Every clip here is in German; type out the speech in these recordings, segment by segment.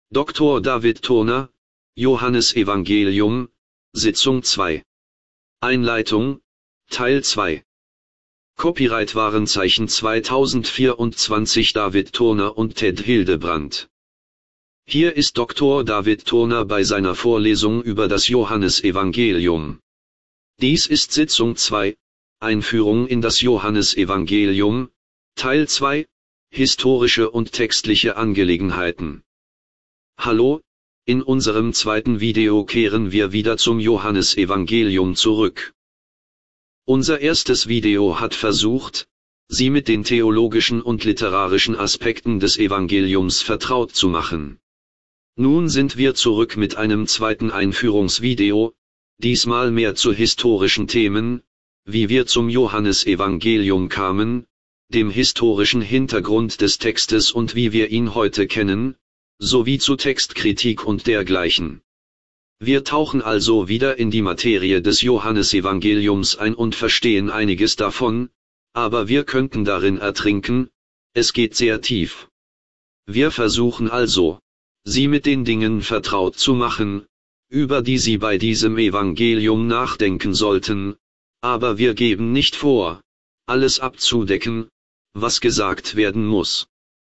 Dr. David Turner, Johannesevangelium, Sitzung 2. Einleitung, Teil 2. Copyright Warenzeichen 2024 David Turner und Ted Hildebrandt. Hier ist Dr. David Turner bei seiner Vorlesung über das Johannesevangelium. Dies ist Sitzung 2, Einführung in das Johannesevangelium, Teil 2, historische und textliche Angelegenheiten. Hallo, in unserem zweiten Video kehren wir wieder zum Johannesevangelium zurück. Unser erstes Video hat versucht, Sie mit den theologischen und literarischen Aspekten des Evangeliums vertraut zu machen. Nun sind wir zurück mit einem zweiten Einführungsvideo, diesmal mehr zu historischen Themen, wie wir zum Johannesevangelium kamen, dem historischen Hintergrund des Textes und wie wir ihn heute kennen, sowie zu Textkritik und dergleichen. Wir tauchen also wieder in die Materie des Johannesevangeliums ein und verstehen einiges davon, aber wir könnten darin ertrinken, es geht sehr tief. Wir versuchen also, Sie mit den Dingen vertraut zu machen, über die Sie bei diesem Evangelium nachdenken sollten, aber wir geben nicht vor, alles abzudecken, was gesagt werden muss.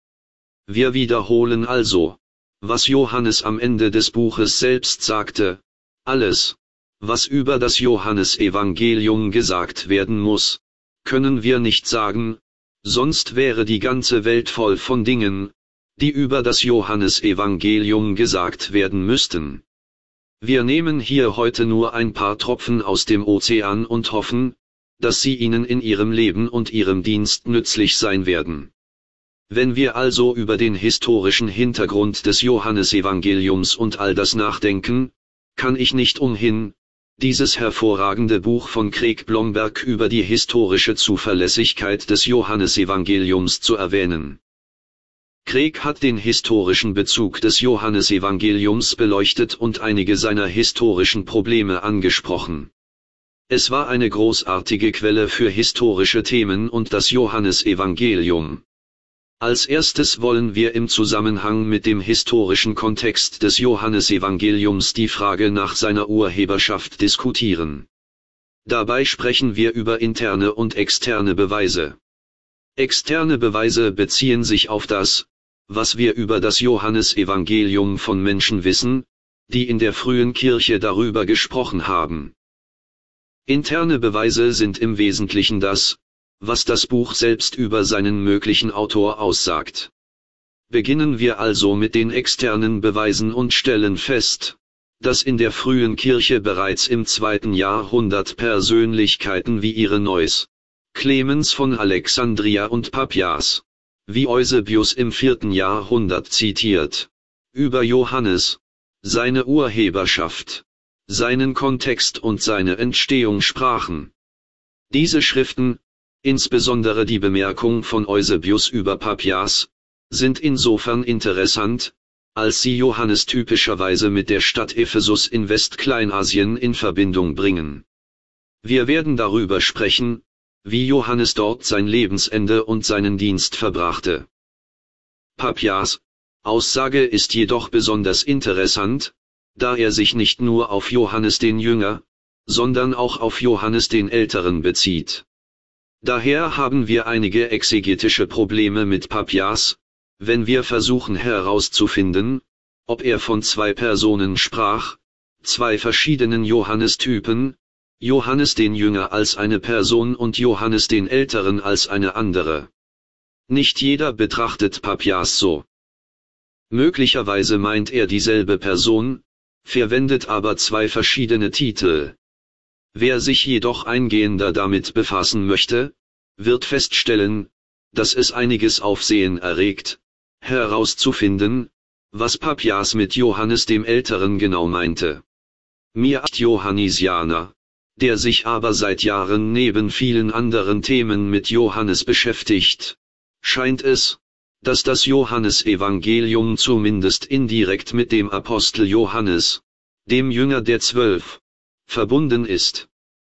Wir wiederholen also, was Johannes am Ende des Buches selbst sagte: Alles, was über das Johannesevangelium gesagt werden muss, können wir nicht sagen, sonst wäre die ganze Welt voll von Dingen, die über das Johannesevangelium gesagt werden müssten. Wir nehmen hier heute nur ein paar Tropfen aus dem Ozean und hoffen, dass sie Ihnen in Ihrem Leben und Ihrem Dienst nützlich sein werden. Wenn wir also über den historischen Hintergrund des Johannesevangeliums und all das nachdenken, kann ich nicht umhin, dieses hervorragende Buch von Craig Blomberg über die historische Zuverlässigkeit des Johannesevangeliums zu erwähnen. Craig hat den historischen Bezug des Johannesevangeliums beleuchtet und einige seiner historischen Probleme angesprochen. Es war eine großartige Quelle für historische Themen und das Johannesevangelium. Als erstes wollen wir im Zusammenhang mit dem historischen Kontext des Johannesevangeliums die Frage nach seiner Urheberschaft diskutieren. Dabei sprechen wir über interne und externe Beweise. Externe Beweise beziehen sich auf das, was wir über das Johannesevangelium von Menschen wissen, die in der frühen Kirche darüber gesprochen haben. Interne Beweise sind im Wesentlichen das, was das Buch selbst über seinen möglichen Autor aussagt. Beginnen wir also mit den externen Beweisen und stellen fest, dass in der frühen Kirche bereits im 2. Jahrhundert Persönlichkeiten wie Irenäus, Clemens von Alexandria und Papias, wie Eusebius im 4. Jahrhundert zitiert, über Johannes, seine Urheberschaft, seinen Kontext und seine Entstehung sprachen. Diese Schriften, insbesondere die Bemerkung von Eusebius über Papias, sind insofern interessant, als sie Johannes typischerweise mit der Stadt Ephesus in Westkleinasien in Verbindung bringen. Wir werden darüber sprechen, wie Johannes dort sein Lebensende und seinen Dienst verbrachte. Papias' Aussage ist jedoch besonders interessant, da er sich nicht nur auf Johannes den Jünger, sondern auch auf Johannes den Älteren bezieht. Daher haben wir einige exegetische Probleme mit Papias, wenn wir versuchen herauszufinden, ob er von zwei Personen sprach, zwei verschiedenen Johannestypen, Johannes den Jünger als eine Person und Johannes den Älteren als eine andere. Nicht jeder betrachtet Papias so. Möglicherweise meint er dieselbe Person, verwendet aber zwei verschiedene Titel. Wer sich jedoch eingehender damit befassen möchte, wird feststellen, dass es einiges Aufsehen erregt, herauszufinden, was Papias mit Johannes dem Älteren genau meinte. Mir als Johannisianer, der sich aber seit Jahren neben vielen anderen Themen mit Johannes beschäftigt, scheint es, dass das Johannesevangelium zumindest indirekt mit dem Apostel Johannes, dem Jünger der 12, verbunden ist.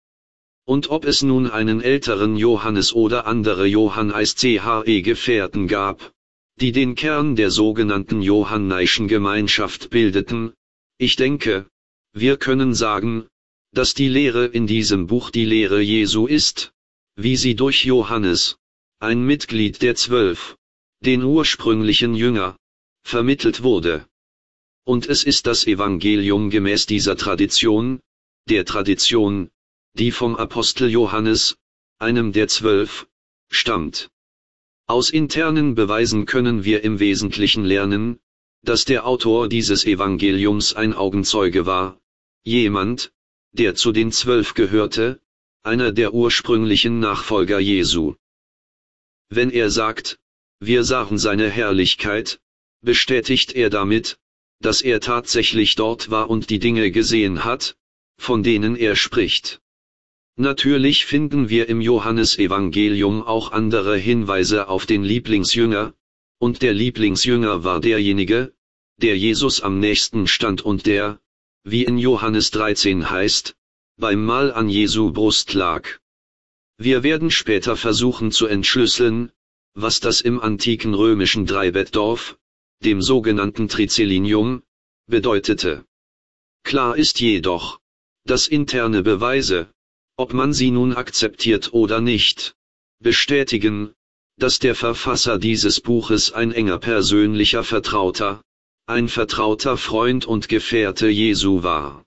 Und ob es nun einen älteren Johannes oder andere Johannes-Gefährten gab, die den Kern der sogenannten Johannäischen Gemeinschaft bildeten. Ich denke, wir können sagen, dass die Lehre in diesem Buch die Lehre Jesu ist, wie sie durch Johannes, ein Mitglied der 12, den ursprünglichen Jünger, vermittelt wurde. Und es ist das Evangelium gemäß dieser Tradition, der Tradition, die vom Apostel Johannes, einem der 12, stammt. Aus internen Beweisen können wir im Wesentlichen lernen, dass der Autor dieses Evangeliums ein Augenzeuge war, jemand, der zu den 12 gehörte, einer der ursprünglichen Nachfolger Jesu. Wenn er sagt, wir sahen seine Herrlichkeit, bestätigt er damit, dass er tatsächlich dort war und die Dinge gesehen hat, von denen er spricht. Natürlich finden wir im Johannesevangelium auch andere Hinweise auf den Lieblingsjünger, und der Lieblingsjünger war derjenige, der Jesus am nächsten stand und der, wie in Johannes 13 heißt, beim Mahl an Jesu Brust lag. Wir werden später versuchen zu entschlüsseln, was das im antiken römischen Dreibettdorf, dem sogenannten Triclinium, bedeutete. Klar ist jedoch, dass interne Beweise, ob man sie nun akzeptiert oder nicht, bestätigen, dass der Verfasser dieses Buches ein enger persönlicher Vertrauter, ein vertrauter Freund und Gefährte Jesu war.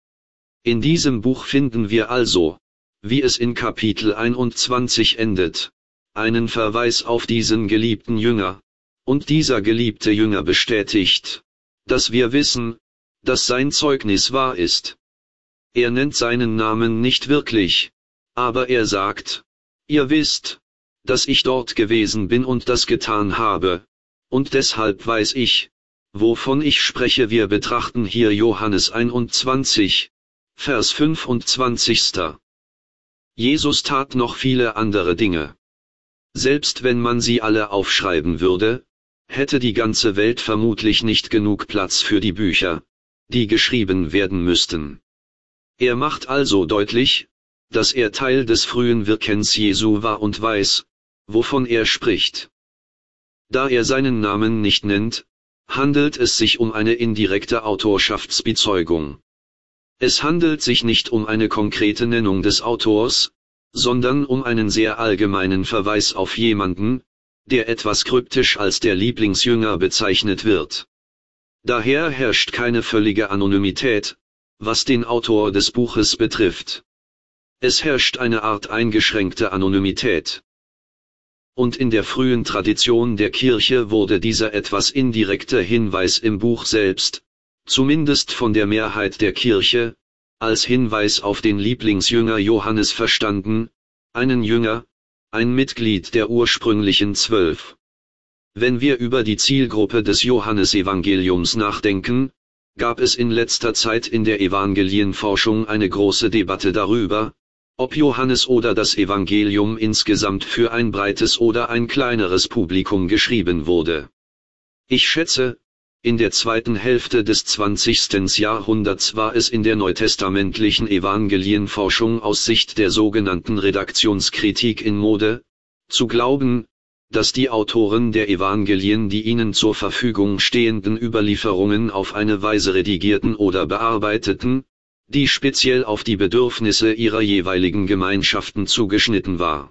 In diesem Buch finden wir also, wie es in Kapitel 21 endet, einen Verweis auf diesen geliebten Jünger, und dieser geliebte Jünger bestätigt, dass wir wissen, dass sein Zeugnis wahr ist. Er nennt seinen Namen nicht wirklich, aber er sagt, ihr wisst, dass ich dort gewesen bin und das getan habe, und deshalb weiß ich, wovon ich spreche. Wir betrachten hier Johannes 21, Vers 25. Jesus tat noch viele andere Dinge. Selbst wenn man sie alle aufschreiben würde, hätte die ganze Welt vermutlich nicht genug Platz für die Bücher, die geschrieben werden müssten. Er macht also deutlich, dass er Teil des frühen Wirkens Jesu war und weiß, wovon er spricht. Da er seinen Namen nicht nennt, handelt es sich um eine indirekte Autorschaftsbezeugung. Es handelt sich nicht um eine konkrete Nennung des Autors, sondern um einen sehr allgemeinen Verweis auf jemanden, der etwas kryptisch als der Lieblingsjünger bezeichnet wird. Daher herrscht keine völlige Anonymität, was den Autor des Buches betrifft. Es herrscht eine Art eingeschränkte Anonymität. Und in der frühen Tradition der Kirche wurde dieser etwas indirekte Hinweis im Buch selbst, zumindest von der Mehrheit der Kirche, als Hinweis auf den Lieblingsjünger Johannes verstanden, einen Jünger, ein Mitglied der ursprünglichen 12. Wenn wir über die Zielgruppe des Johannesevangeliums nachdenken, gab es in letzter Zeit in der Evangelienforschung eine große Debatte darüber, ob Johannes oder das Evangelium insgesamt für ein breites oder ein kleineres Publikum geschrieben wurde. Ich schätze, in der zweiten Hälfte des 20. Jahrhunderts war es in der neutestamentlichen Evangelienforschung aus Sicht der sogenannten Redaktionskritik in Mode, zu glauben, dass die Autoren der Evangelien die ihnen zur Verfügung stehenden Überlieferungen auf eine Weise redigierten oder bearbeiteten, die speziell auf die Bedürfnisse ihrer jeweiligen Gemeinschaften zugeschnitten war.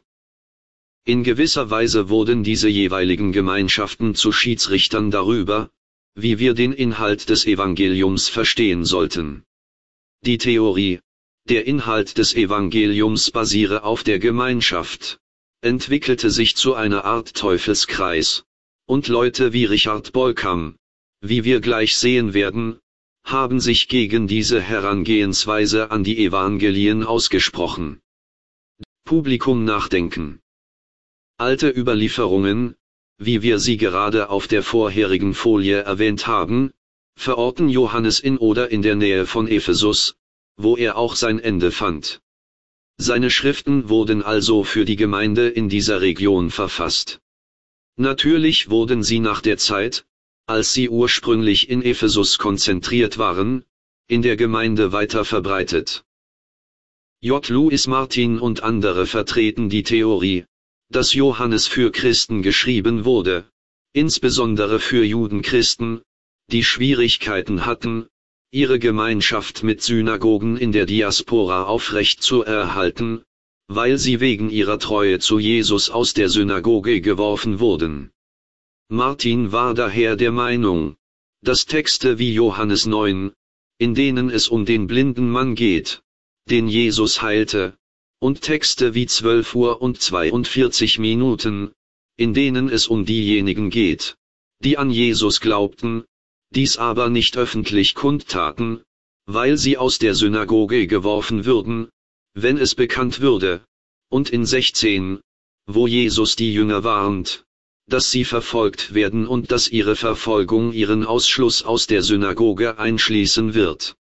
In gewisser Weise wurden diese jeweiligen Gemeinschaften zu Schiedsrichtern darüber, wie wir den Inhalt des Evangeliums verstehen sollten. Die Theorie, der Inhalt des Evangeliums basiere auf der Gemeinschaft, entwickelte sich zu einer Art Teufelskreis, und Leute wie Richard Bolckham, wie wir gleich sehen werden, haben sich gegen diese Herangehensweise an die Evangelien ausgesprochen. Publikum nachdenken. Alte Überlieferungen, wie wir sie gerade auf der vorherigen Folie erwähnt haben, verorten Johannes in oder in der Nähe von Ephesus, wo er auch sein Ende fand. Seine Schriften wurden also für die Gemeinde in dieser Region verfasst. Natürlich wurden sie nach der Zeit, als sie ursprünglich in Ephesus konzentriert waren, in der Gemeinde weiter verbreitet. J. Louis Martin und andere vertreten die Theorie, dass Johannes für Christen geschrieben wurde, insbesondere für Judenchristen, die Schwierigkeiten hatten, ihre Gemeinschaft mit Synagogen in der Diaspora aufrecht zu erhalten, weil sie wegen ihrer Treue zu Jesus aus der Synagoge geworfen wurden. Martin war daher der Meinung, dass Texte wie Johannes 9, in denen es um den blinden Mann geht, den Jesus heilte, und Texte wie 12 Uhr und 42 Minuten, in denen es um diejenigen geht, die an Jesus glaubten, dies aber nicht öffentlich kundtaten, weil sie aus der Synagoge geworfen würden, wenn es bekannt würde, und in 16, wo Jesus die Jünger warnt, dass sie verfolgt werden und dass ihre Verfolgung ihren Ausschluss aus der Synagoge einschließen wird.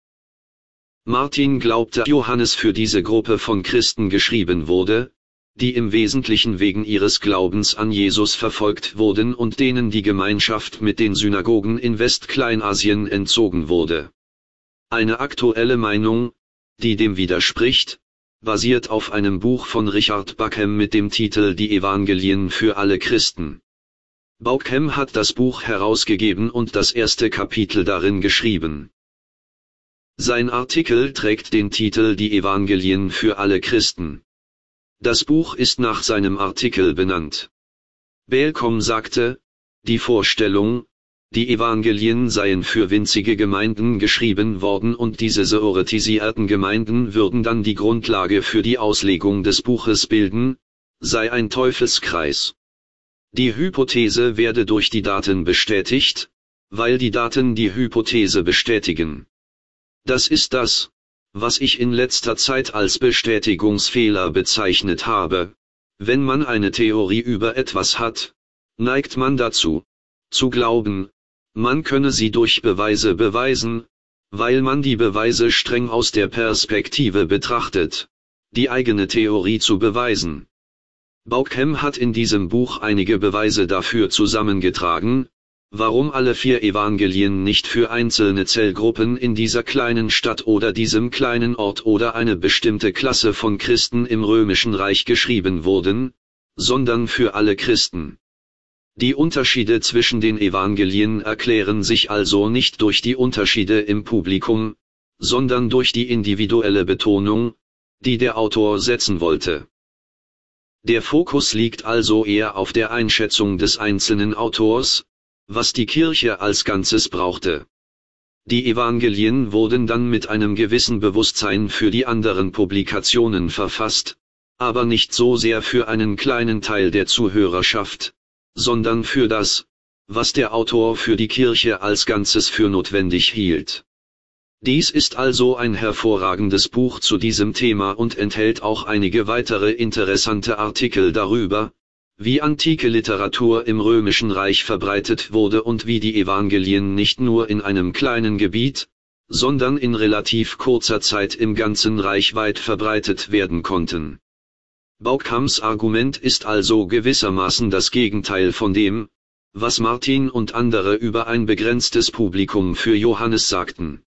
Martin glaubte, Johannes für diese Gruppe von Christen geschrieben wurde, die im Wesentlichen wegen ihres Glaubens an Jesus verfolgt wurden und denen die Gemeinschaft mit den Synagogen in Westkleinasien entzogen wurde. Eine aktuelle Meinung, die dem widerspricht, basiert auf einem Buch von Richard Bauckham mit dem Titel Die Evangelien für alle Christen. Bauckham hat das Buch herausgegeben und das erste Kapitel darin geschrieben. Sein Artikel trägt den Titel Die Evangelien für alle Christen. Das Buch ist nach seinem Artikel benannt. Bauckham sagte, die Vorstellung, die Evangelien seien für winzige Gemeinden geschrieben worden und diese theoretisierten Gemeinden würden dann die Grundlage für die Auslegung des Buches bilden, sei ein Teufelskreis. Die Hypothese werde durch die Daten bestätigt, weil die Daten die Hypothese bestätigen. Das ist das, was ich in letzter Zeit als Bestätigungsfehler bezeichnet habe. Wenn man eine Theorie über etwas hat, neigt man dazu, zu glauben, man könne sie durch Beweise beweisen, weil man die Beweise streng aus der Perspektive betrachtet, die eigene Theorie zu beweisen. Bauckham hat in diesem Buch einige Beweise dafür zusammengetragen, warum alle 4 Evangelien nicht für einzelne Zellgruppen in dieser kleinen Stadt oder diesem kleinen Ort oder eine bestimmte Klasse von Christen im Römischen Reich geschrieben wurden, sondern für alle Christen. Die Unterschiede zwischen den Evangelien erklären sich also nicht durch die Unterschiede im Publikum, sondern durch die individuelle Betonung, die der Autor setzen wollte. Der Fokus liegt also eher auf der Einschätzung des einzelnen Autors, was die Kirche als Ganzes brauchte. Die Evangelien wurden dann mit einem gewissen Bewusstsein für die anderen Publikationen verfasst, aber nicht so sehr für einen kleinen Teil der Zuhörerschaft, sondern für das, was der Autor für die Kirche als Ganzes für notwendig hielt. Dies ist also ein hervorragendes Buch zu diesem Thema und enthält auch einige weitere interessante Artikel darüber, wie antike Literatur im Römischen Reich verbreitet wurde und wie die Evangelien nicht nur in einem kleinen Gebiet, sondern in relativ kurzer Zeit im ganzen Reich weit verbreitet werden konnten. Bauckhams Argument ist also gewissermaßen das Gegenteil von dem, was Martin und andere über ein begrenztes Publikum für Johannes sagten.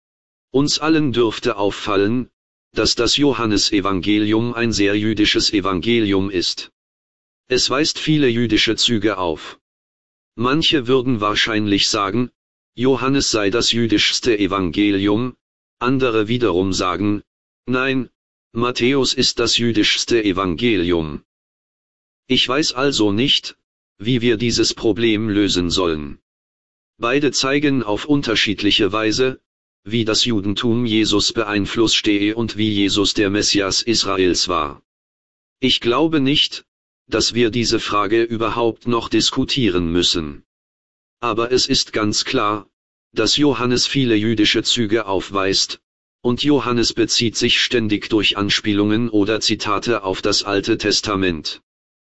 Uns allen dürfte auffallen, dass das Johannesevangelium ein sehr jüdisches Evangelium ist. Es weist viele jüdische Züge auf. Manche würden wahrscheinlich sagen, Johannes sei das jüdischste Evangelium, andere wiederum sagen, nein, Matthäus ist das jüdischste Evangelium. Ich weiß also nicht, wie wir dieses Problem lösen sollen. Beide zeigen auf unterschiedliche Weise, wie das Judentum Jesus beeinflusste und wie Jesus der Messias Israels war. Ich glaube nicht, dass wir diese Frage überhaupt noch diskutieren müssen. Aber es ist ganz klar, dass Johannes viele jüdische Züge aufweist, und Johannes bezieht sich ständig durch Anspielungen oder Zitate auf das Alte Testament.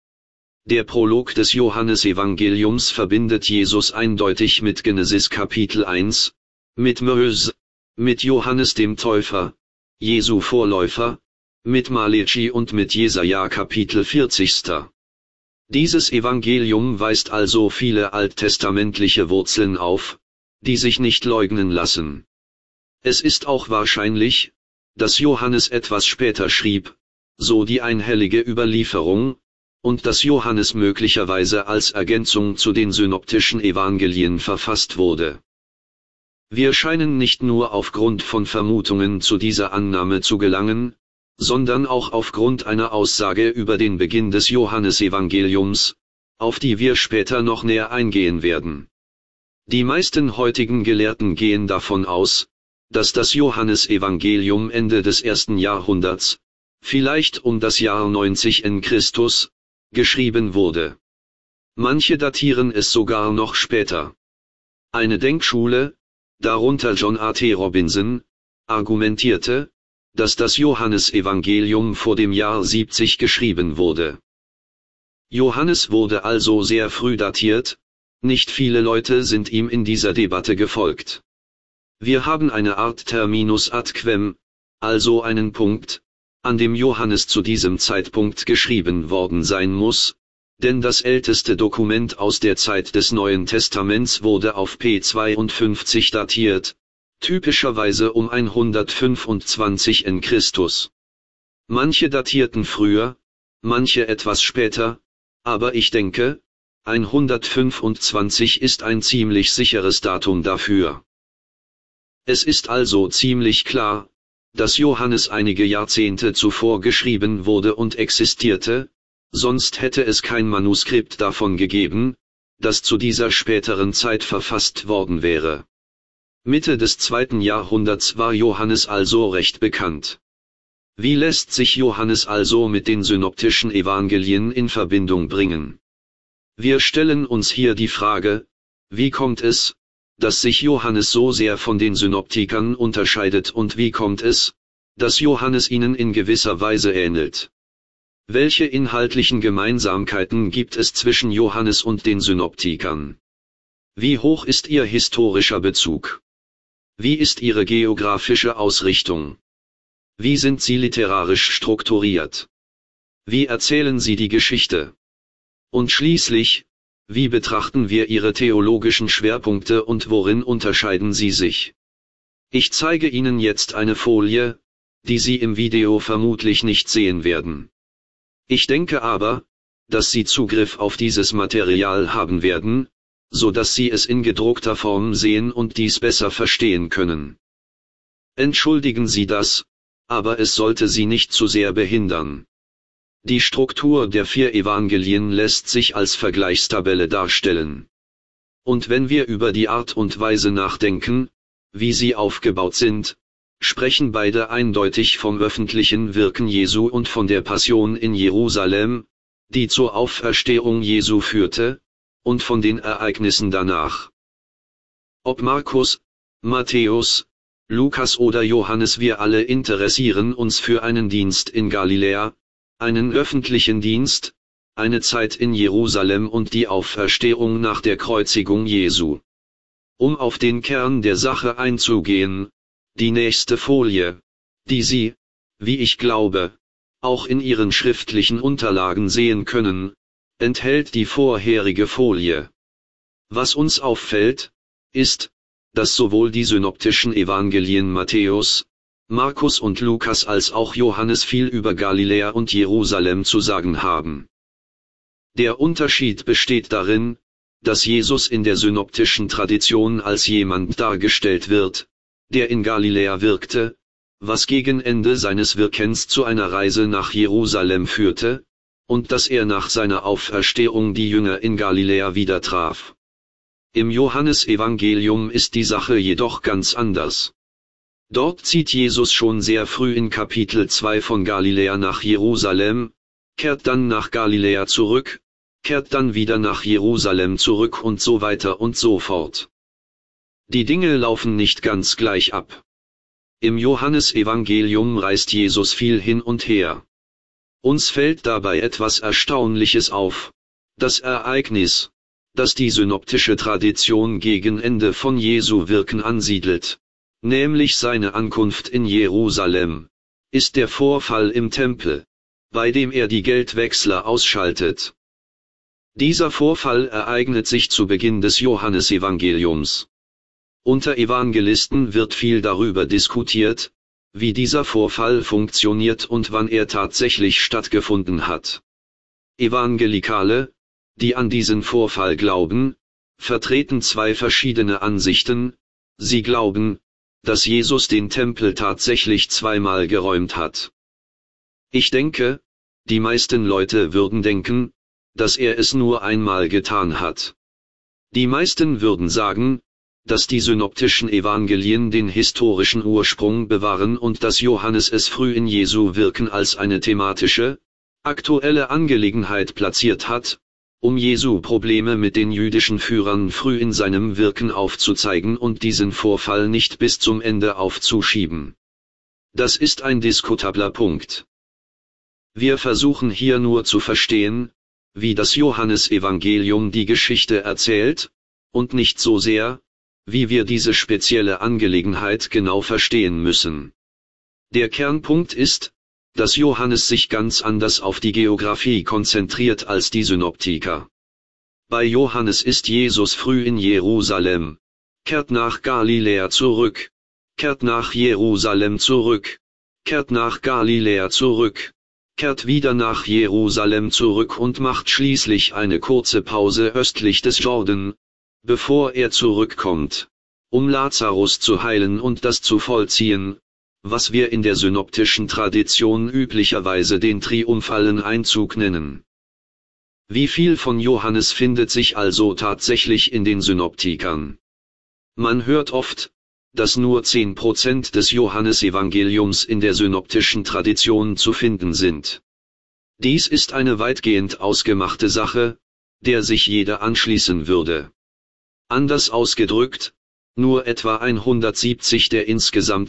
Der Prolog des Johannesevangeliums verbindet Jesus eindeutig mit Genesis Kapitel 1, mit Mose, mit Johannes dem Täufer, Jesu Vorläufer, mit Malechi und mit Jesaja Kapitel 40. Dieses Evangelium weist also viele alttestamentliche Wurzeln auf, die sich nicht leugnen lassen. Es ist auch wahrscheinlich, dass Johannes etwas später schrieb, so die einhellige Überlieferung, und dass Johannes möglicherweise als Ergänzung zu den synoptischen Evangelien verfasst wurde. Wir scheinen nicht nur aufgrund von Vermutungen zu dieser Annahme zu gelangen, sondern auch aufgrund einer Aussage über den Beginn des Johannesevangeliums, auf die wir später noch näher eingehen werden. Die meisten heutigen Gelehrten gehen davon aus, dass das Johannesevangelium Ende des 1. Jahrhunderts, vielleicht um das Jahr 90 n. Christus, geschrieben wurde. Manche datieren es sogar noch später. Eine Denkschule, darunter John A. T. Robinson, argumentierte, dass das Johannesevangelium vor dem Jahr 70 geschrieben wurde. Johannes wurde also sehr früh datiert, nicht viele Leute sind ihm in dieser Debatte gefolgt. Wir haben eine Art Terminus ad quem, also einen Punkt, an dem Johannes zu diesem Zeitpunkt geschrieben worden sein muss, denn das älteste Dokument aus der Zeit des Neuen Testaments wurde auf P 52 datiert, typischerweise um 125 n. Christus. Manche datierten früher, manche etwas später, aber ich denke, 125 ist ein ziemlich sicheres Datum dafür. Es ist also ziemlich klar, dass Johannes einige Jahrzehnte zuvor geschrieben wurde und existierte, sonst hätte es kein Manuskript davon gegeben, das zu dieser späteren Zeit verfasst worden wäre. Mitte des 2. Jahrhunderts war Johannes also recht bekannt. Wie lässt sich Johannes also mit den synoptischen Evangelien in Verbindung bringen? Wir stellen uns hier die Frage, wie kommt es, dass sich Johannes so sehr von den Synoptikern unterscheidet und wie kommt es, dass Johannes ihnen in gewisser Weise ähnelt? Welche inhaltlichen Gemeinsamkeiten gibt es zwischen Johannes und den Synoptikern? Wie hoch ist ihr historischer Bezug? Wie ist ihre geografische Ausrichtung? Wie sind sie literarisch strukturiert? Wie erzählen sie die Geschichte? Und schließlich, wie betrachten wir ihre theologischen Schwerpunkte und worin unterscheiden sie sich? Ich zeige Ihnen jetzt eine Folie, die Sie im Video vermutlich nicht sehen werden. Ich denke aber, dass Sie Zugriff auf dieses Material haben werden, so dass Sie es in gedruckter Form sehen und dies besser verstehen können. Entschuldigen Sie das, aber es sollte Sie nicht zu sehr behindern. Die Struktur der 4 Evangelien lässt sich als Vergleichstabelle darstellen. Und wenn wir über die Art und Weise nachdenken, wie sie aufgebaut sind, sprechen beide eindeutig vom öffentlichen Wirken Jesu und von der Passion in Jerusalem, die zur Auferstehung Jesu führte, und von den Ereignissen danach. Ob Markus, Matthäus, Lukas oder Johannes, wir alle interessieren uns für einen Dienst in Galiläa, einen öffentlichen Dienst, eine Zeit in Jerusalem und die Auferstehung nach der Kreuzigung Jesu. Um auf den Kern der Sache einzugehen, die nächste Folie, die Sie, wie ich glaube, auch in Ihren schriftlichen Unterlagen sehen können, enthält die vorherige Folie. Was uns auffällt, ist, dass sowohl die synoptischen Evangelien Matthäus, Markus und Lukas als auch Johannes viel über Galiläa und Jerusalem zu sagen haben. Der Unterschied besteht darin, dass Jesus in der synoptischen Tradition als jemand dargestellt wird, der in Galiläa wirkte, was gegen Ende seines Wirkens zu einer Reise nach Jerusalem führte, und dass er nach seiner Auferstehung die Jünger in Galiläa wieder traf. Im Johannesevangelium ist die Sache jedoch ganz anders. Dort zieht Jesus schon sehr früh in Kapitel 2 von Galiläa nach Jerusalem, kehrt dann nach Galiläa zurück, kehrt dann wieder nach Jerusalem zurück und so weiter und so fort. Die Dinge laufen nicht ganz gleich ab. Im Johannesevangelium reist Jesus viel hin und her. Uns fällt dabei etwas Erstaunliches auf: das Ereignis, das die synoptische Tradition gegen Ende von Jesu Wirken ansiedelt, nämlich seine Ankunft in Jerusalem, ist der Vorfall im Tempel, bei dem er die Geldwechsler ausschaltet. Dieser Vorfall ereignet sich zu Beginn des Johannesevangeliums. Unter Evangelisten wird viel darüber diskutiert, wie dieser Vorfall funktioniert und wann er tatsächlich stattgefunden hat. Evangelikale, die an diesen Vorfall glauben, vertreten zwei verschiedene Ansichten. Sie glauben, dass Jesus den Tempel tatsächlich zweimal geräumt hat. Ich denke, die meisten Leute würden denken, dass er es nur einmal getan hat. Die meisten würden sagen, dass die synoptischen Evangelien den historischen Ursprung bewahren und dass Johannes es früh in Jesu Wirken als eine thematische, aktuelle Angelegenheit platziert hat, um Jesu Probleme mit den jüdischen Führern früh in seinem Wirken aufzuzeigen und diesen Vorfall nicht bis zum Ende aufzuschieben. Das ist ein diskutabler Punkt. Wir versuchen hier nur zu verstehen, wie das Johannesevangelium die Geschichte erzählt, und nicht so sehr, wie wir diese spezielle Angelegenheit genau verstehen müssen. Der Kernpunkt ist, dass Johannes sich ganz anders auf die Geografie konzentriert als die Synoptiker. Bei Johannes ist Jesus früh in Jerusalem, kehrt nach Galiläa zurück, kehrt nach Jerusalem zurück, kehrt nach Galiläa zurück, kehrt wieder nach Jerusalem zurück und macht schließlich eine kurze Pause östlich des Jordan, bevor er zurückkommt, um Lazarus zu heilen und das zu vollziehen, was wir in der synoptischen Tradition üblicherweise den triumphalen Einzug nennen. Wie viel von Johannes findet sich also tatsächlich in den Synoptikern? Man hört oft, dass nur 10% des Johannesevangeliums in der synoptischen Tradition zu finden sind. Dies ist eine weitgehend ausgemachte Sache, der sich jeder anschließen würde. Anders ausgedrückt, nur etwa 170 der insgesamt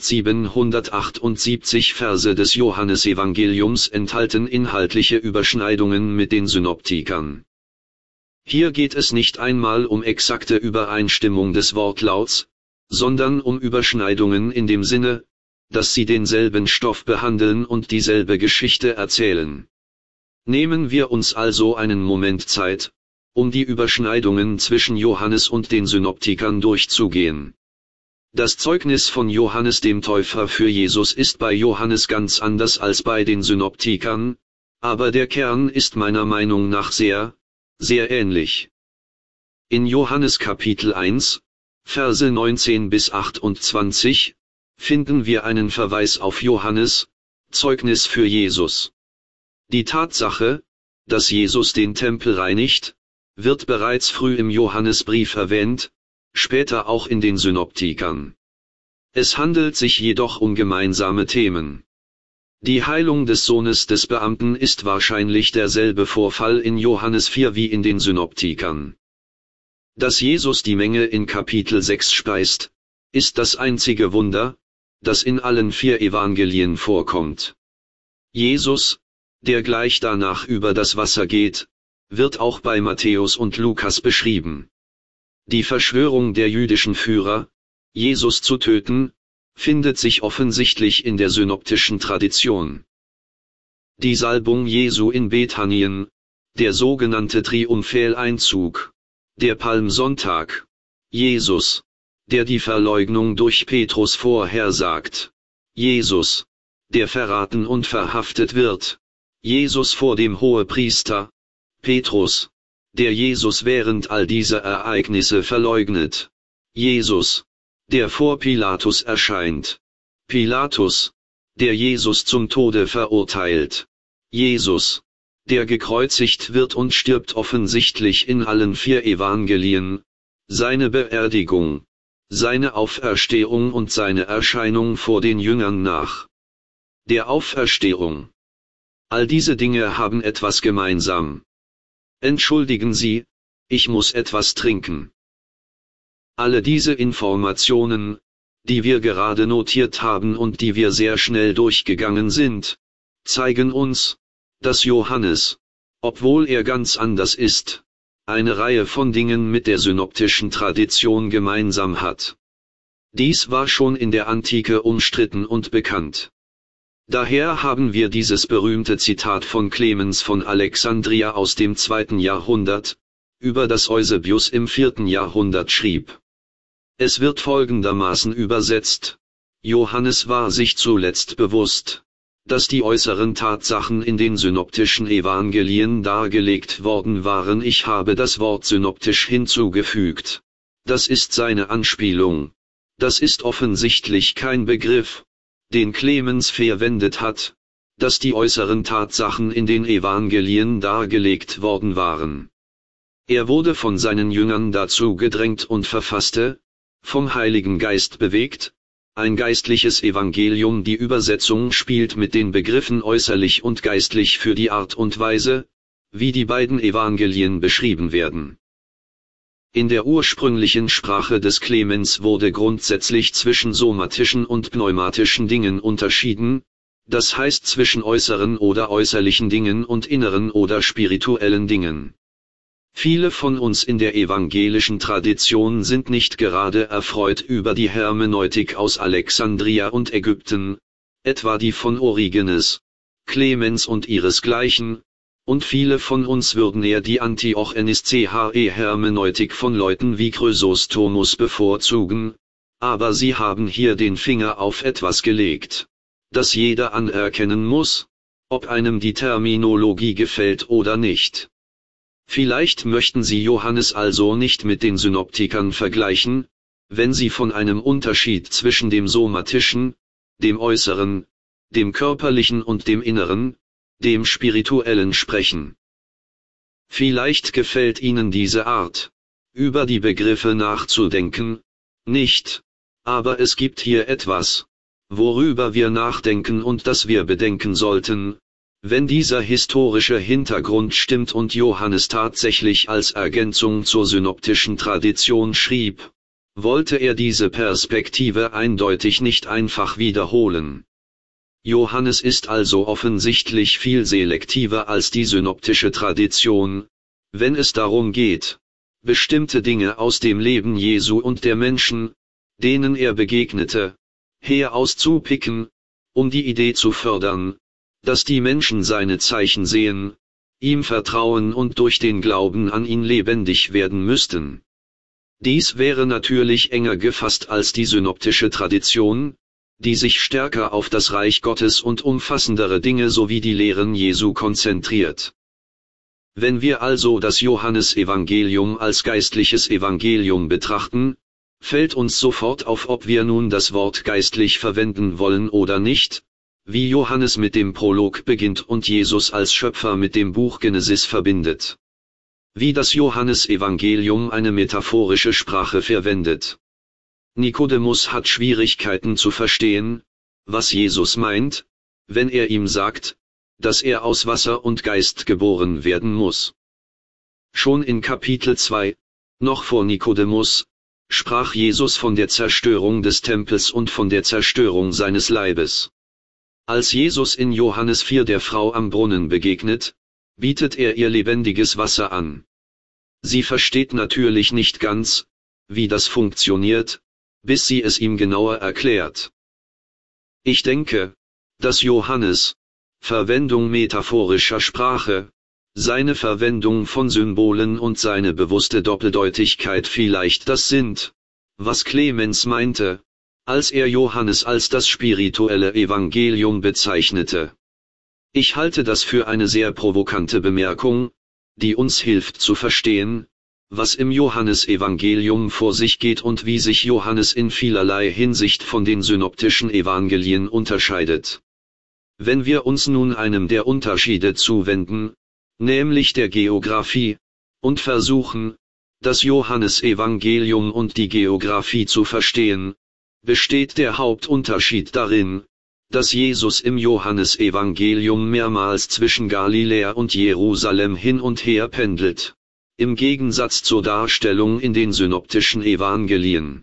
778 Verse des Johannesevangeliums enthalten inhaltliche Überschneidungen mit den Synoptikern. Hier geht es nicht einmal um exakte Übereinstimmung des Wortlauts, sondern um Überschneidungen in dem Sinne, dass sie denselben Stoff behandeln und dieselbe Geschichte erzählen. Nehmen wir uns also einen Moment Zeit, um die Überschneidungen zwischen Johannes und den Synoptikern durchzugehen. Das Zeugnis von Johannes dem Täufer für Jesus ist bei Johannes ganz anders als bei den Synoptikern, aber der Kern ist meiner Meinung nach sehr, sehr ähnlich. In Johannes Kapitel 1, Verse 19 bis 28, finden wir einen Verweis auf Johannes, Zeugnis für Jesus. Die Tatsache, dass Jesus den Tempel reinigt, wird bereits früh im Johannesbrief erwähnt, später auch in den Synoptikern. Es handelt sich jedoch um gemeinsame Themen. Die Heilung des Sohnes des Beamten ist wahrscheinlich derselbe Vorfall in Johannes 4 wie in den Synoptikern. Dass Jesus die Menge in Kapitel 6 speist, ist das einzige Wunder, das in allen 4 Evangelien vorkommt. Jesus, der gleich danach über das Wasser geht, wird auch bei Matthäus und Lukas beschrieben. Die Verschwörung der jüdischen Führer, Jesus zu töten, findet sich offensichtlich in der synoptischen Tradition. Die Salbung Jesu in Bethanien, der sogenannte Triumphaleinzug, der Palmsonntag, Jesus, der die Verleugnung durch Petrus vorhersagt, Jesus, der verraten und verhaftet wird, Jesus vor dem Hohepriester, Petrus, der Jesus während all dieser Ereignisse verleugnet, Jesus, der vor Pilatus erscheint, Pilatus, der Jesus zum Tode verurteilt, Jesus, der gekreuzigt wird und stirbt offensichtlich in allen 4 Evangelien, seine Beerdigung, seine Auferstehung und seine Erscheinung vor den Jüngern nach der Auferstehung. All diese Dinge haben etwas gemeinsam. Entschuldigen Sie, ich muss etwas trinken. Alle diese Informationen, die wir gerade notiert haben und die wir sehr schnell durchgegangen sind, zeigen uns, dass Johannes, obwohl er ganz anders ist, eine Reihe von Dingen mit der synoptischen Tradition gemeinsam hat. Dies war schon in der Antike umstritten und bekannt. Daher haben wir dieses berühmte Zitat von Clemens von Alexandria aus dem 2. Jahrhundert, über das Eusebius im 4. Jahrhundert schrieb. Es wird folgendermaßen übersetzt: Johannes war sich zuletzt bewusst, dass die äußeren Tatsachen in den synoptischen Evangelien dargelegt worden waren. Ich habe das Wort synoptisch hinzugefügt. Das ist seine Anspielung. Das ist offensichtlich kein Begriff, den Clemens verwendet hat, dass die äußeren Tatsachen in den Evangelien dargelegt worden waren. Er wurde von seinen Jüngern dazu gedrängt und verfasste, vom Heiligen Geist bewegt, ein geistliches Evangelium. Die Übersetzung spielt mit den Begriffen äußerlich und geistlich für die Art und Weise, wie die beiden Evangelien beschrieben werden. In der ursprünglichen Sprache des Clemens wurde grundsätzlich zwischen somatischen und pneumatischen Dingen unterschieden, das heißt zwischen äußeren oder äußerlichen Dingen und inneren oder spirituellen Dingen. Viele von uns in der evangelischen Tradition sind nicht gerade erfreut über die Hermeneutik aus Alexandria und Ägypten, etwa die von Origenes, Clemens und ihresgleichen, und viele von uns würden eher die Antiochenes-Hermeneutik von Leuten wie Chrysostomus bevorzugen, aber sie haben hier den Finger auf etwas gelegt, das jeder anerkennen muss, ob einem die Terminologie gefällt oder nicht. Vielleicht möchten Sie Johannes also nicht mit den Synoptikern vergleichen, wenn Sie von einem Unterschied zwischen dem somatischen, dem äußeren, dem körperlichen und dem inneren, dem spirituellen sprechen. Vielleicht gefällt Ihnen diese Art, über die Begriffe nachzudenken, nicht, aber es gibt hier etwas, worüber wir nachdenken und das wir bedenken sollten. Wenn dieser historische Hintergrund stimmt und Johannes tatsächlich als Ergänzung zur synoptischen Tradition schrieb, wollte er diese Perspektive eindeutig nicht einfach wiederholen. Johannes ist also offensichtlich viel selektiver als die synoptische Tradition, wenn es darum geht, bestimmte Dinge aus dem Leben Jesu und der Menschen, denen er begegnete, herauszupicken, um die Idee zu fördern, dass die Menschen seine Zeichen sehen, ihm vertrauen und durch den Glauben an ihn lebendig werden müssten. Dies wäre natürlich enger gefasst als die synoptische Tradition, die sich stärker auf das Reich Gottes und umfassendere Dinge sowie die Lehren Jesu konzentriert. Wenn wir also das Johannesevangelium als geistliches Evangelium betrachten, fällt uns sofort auf, ob wir nun das Wort geistlich verwenden wollen oder nicht, wie Johannes mit dem Prolog beginnt und Jesus als Schöpfer mit dem Buch Genesis verbindet. Wie das Johannesevangelium eine metaphorische Sprache verwendet. Nikodemus hat Schwierigkeiten zu verstehen, was Jesus meint, wenn er ihm sagt, dass er aus Wasser und Geist geboren werden muss. Schon in Kapitel 2, noch vor Nikodemus, sprach Jesus von der Zerstörung des Tempels und von der Zerstörung seines Leibes. Als Jesus in Johannes 4 der Frau am Brunnen begegnet, bietet er ihr lebendiges Wasser an. Sie versteht natürlich nicht ganz, wie das funktioniert, bis sie es ihm genauer erklärt. Ich denke, dass Johannes, Verwendung metaphorischer Sprache, seine Verwendung von Symbolen und seine bewusste Doppeldeutigkeit vielleicht das sind, was Clemens meinte, als er Johannes als das spirituelle Evangelium bezeichnete. Ich halte das für eine sehr provokante Bemerkung, die uns hilft zu verstehen, was im Johannesevangelium vor sich geht und wie sich Johannes in vielerlei Hinsicht von den synoptischen Evangelien unterscheidet. Wenn wir uns nun einem der Unterschiede zuwenden, nämlich der Geographie, und versuchen, das Johannesevangelium und die Geographie zu verstehen, besteht der Hauptunterschied darin, dass Jesus im Johannesevangelium mehrmals zwischen Galiläa und Jerusalem hin und her pendelt, im Gegensatz zur Darstellung in den synoptischen Evangelien.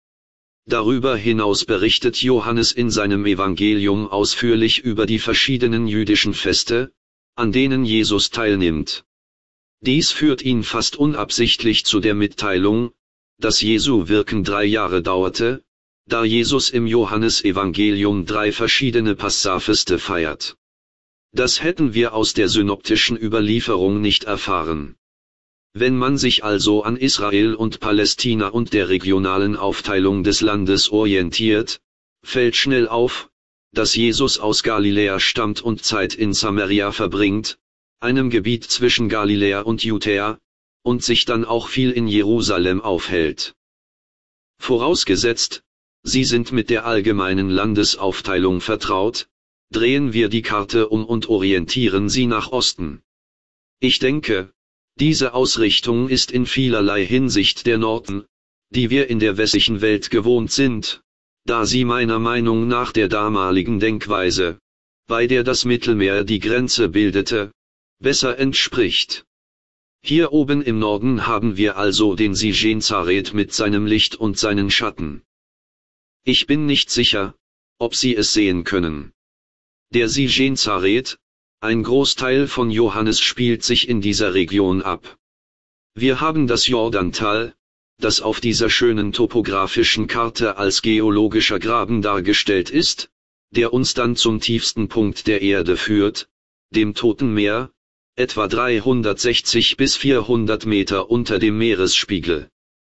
Darüber hinaus berichtet Johannes in seinem Evangelium ausführlich über die verschiedenen jüdischen Feste, an denen Jesus teilnimmt. Dies führt ihn fast unabsichtlich zu der Mitteilung, dass Jesu Wirken 3 Jahre dauerte, da Jesus im Johannesevangelium 3 verschiedene Passafeste feiert. Das hätten wir aus der synoptischen Überlieferung nicht erfahren. Wenn man sich also an Israel und Palästina und der regionalen Aufteilung des Landes orientiert, fällt schnell auf, dass Jesus aus Galiläa stammt und Zeit in Samaria verbringt, einem Gebiet zwischen Galiläa und Judäa, und sich dann auch viel in Jerusalem aufhält. Vorausgesetzt, Sie sind mit der allgemeinen Landesaufteilung vertraut, drehen wir die Karte um und orientieren sie nach Osten. Ich denke, diese Ausrichtung ist in vielerlei Hinsicht der Norden, die wir in der westlichen Welt gewohnt sind, da sie meiner Meinung nach der damaligen Denkweise, bei der das Mittelmeer die Grenze bildete, besser entspricht. Hier oben im Norden haben wir also den See Genezareth mit seinem Licht und seinen Schatten. Ich bin nicht sicher, ob Sie es sehen können. Der See Genezareth, ein Großteil von Johannes spielt sich in dieser Region ab. Wir haben das Jordantal, das auf dieser schönen topografischen Karte als geologischer Graben dargestellt ist, der uns dann zum tiefsten Punkt der Erde führt, dem Toten Meer, etwa 360 bis 400 Meter unter dem Meeresspiegel.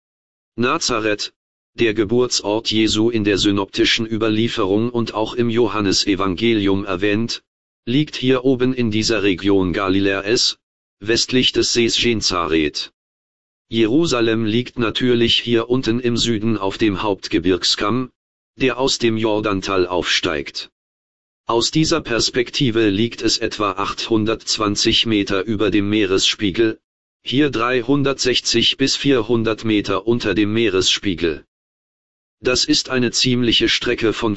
Nazareth, der Geburtsort Jesu in der synoptischen Überlieferung und auch im Johannesevangelium erwähnt, liegt hier oben in dieser Region Galiläas, westlich des Sees Genezareth. Jerusalem liegt natürlich hier unten im Süden auf dem Hauptgebirgskamm, der aus dem Jordantal aufsteigt. Aus dieser Perspektive liegt es etwa 820 Meter über dem Meeresspiegel, hier 360 bis 400 Meter unter dem Meeresspiegel. Das ist eine ziemliche Strecke von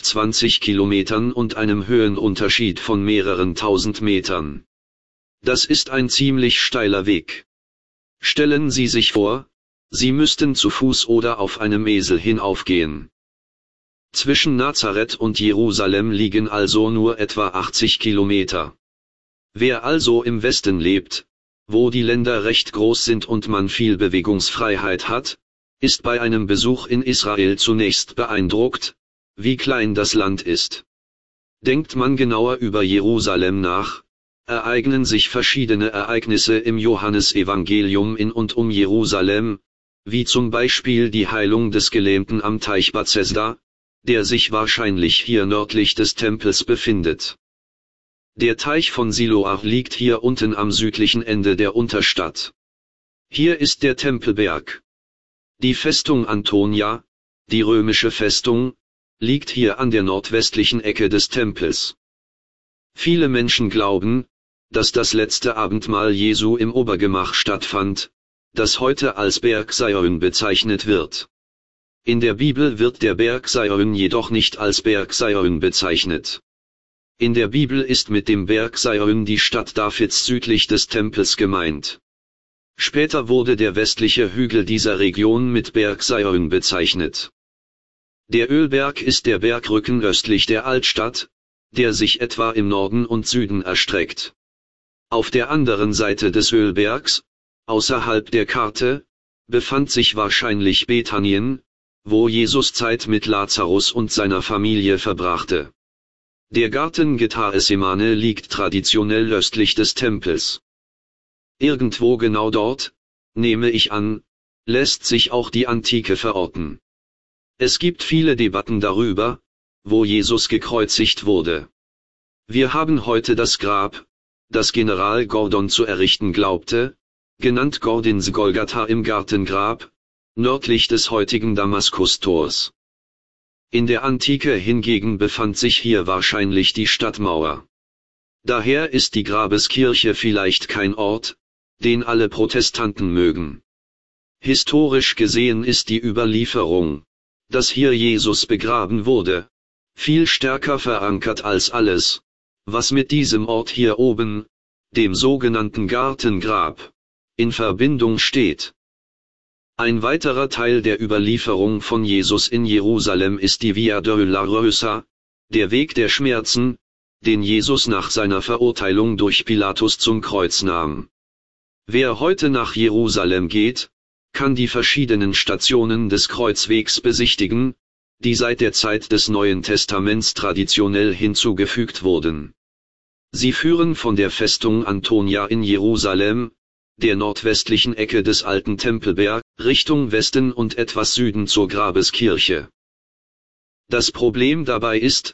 24 Kilometern und einem Höhenunterschied von mehreren tausend Metern. Das ist ein ziemlich steiler Weg. Stellen Sie sich vor, Sie müssten zu Fuß oder auf einem Esel hinaufgehen. Zwischen Nazareth und Jerusalem liegen also nur etwa 80 Kilometer. Wer also im Westen lebt, wo die Länder recht groß sind und man viel Bewegungsfreiheit hat, ist bei einem Besuch in Israel zunächst beeindruckt, wie klein das Land ist. Denkt man genauer über Jerusalem nach, ereignen sich verschiedene Ereignisse im Johannesevangelium in und um Jerusalem, wie zum Beispiel die Heilung des Gelähmten am Teich Bethesda, der sich wahrscheinlich hier nördlich des Tempels befindet. Der Teich von Siloach liegt hier unten am südlichen Ende der Unterstadt. Hier ist der Tempelberg. Die Festung Antonia, die römische Festung, liegt hier an der nordwestlichen Ecke des Tempels. Viele Menschen glauben, dass das letzte Abendmahl Jesu im Obergemach stattfand, das heute als Berg Sion bezeichnet wird. In der Bibel wird der Berg Sion jedoch nicht als Berg Sion bezeichnet. In der Bibel ist mit dem Berg Sion die Stadt Davids südlich des Tempels gemeint. Später wurde der westliche Hügel dieser Region mit Berg Sion bezeichnet. Der Ölberg ist der Bergrücken östlich der Altstadt, der sich etwa im Norden und Süden erstreckt. Auf der anderen Seite des Ölbergs, außerhalb der Karte, befand sich wahrscheinlich Bethanien, wo Jesus Zeit mit Lazarus und seiner Familie verbrachte. Der Garten Gethasemane liegt traditionell östlich des Tempels. Irgendwo genau dort, nehme ich an, lässt sich auch die Antike verorten. Es gibt viele Debatten darüber, wo Jesus gekreuzigt wurde. Wir haben heute das Grab, das General Gordon zu errichten glaubte, genannt Gordons Golgatha im Gartengrab, nördlich des heutigen Damaskus-Tors. In der Antike hingegen befand sich hier wahrscheinlich die Stadtmauer. Daher ist die Grabeskirche vielleicht kein Ort, den alle Protestanten mögen. Historisch gesehen ist die Überlieferung, dass hier Jesus begraben wurde, viel stärker verankert als alles, was mit diesem Ort hier oben, dem sogenannten Gartengrab, in Verbindung steht. Ein weiterer Teil der Überlieferung von Jesus in Jerusalem ist die Via Dolorosa, der Weg der Schmerzen, den Jesus nach seiner Verurteilung durch Pilatus zum Kreuz nahm. Wer heute nach Jerusalem geht, kann die verschiedenen Stationen des Kreuzwegs besichtigen, die seit der Zeit des Neuen Testaments traditionell hinzugefügt wurden. Sie führen von der Festung Antonia in Jerusalem, der nordwestlichen Ecke des alten Tempelberg, Richtung Westen und etwas Süden zur Grabeskirche. Das Problem dabei ist,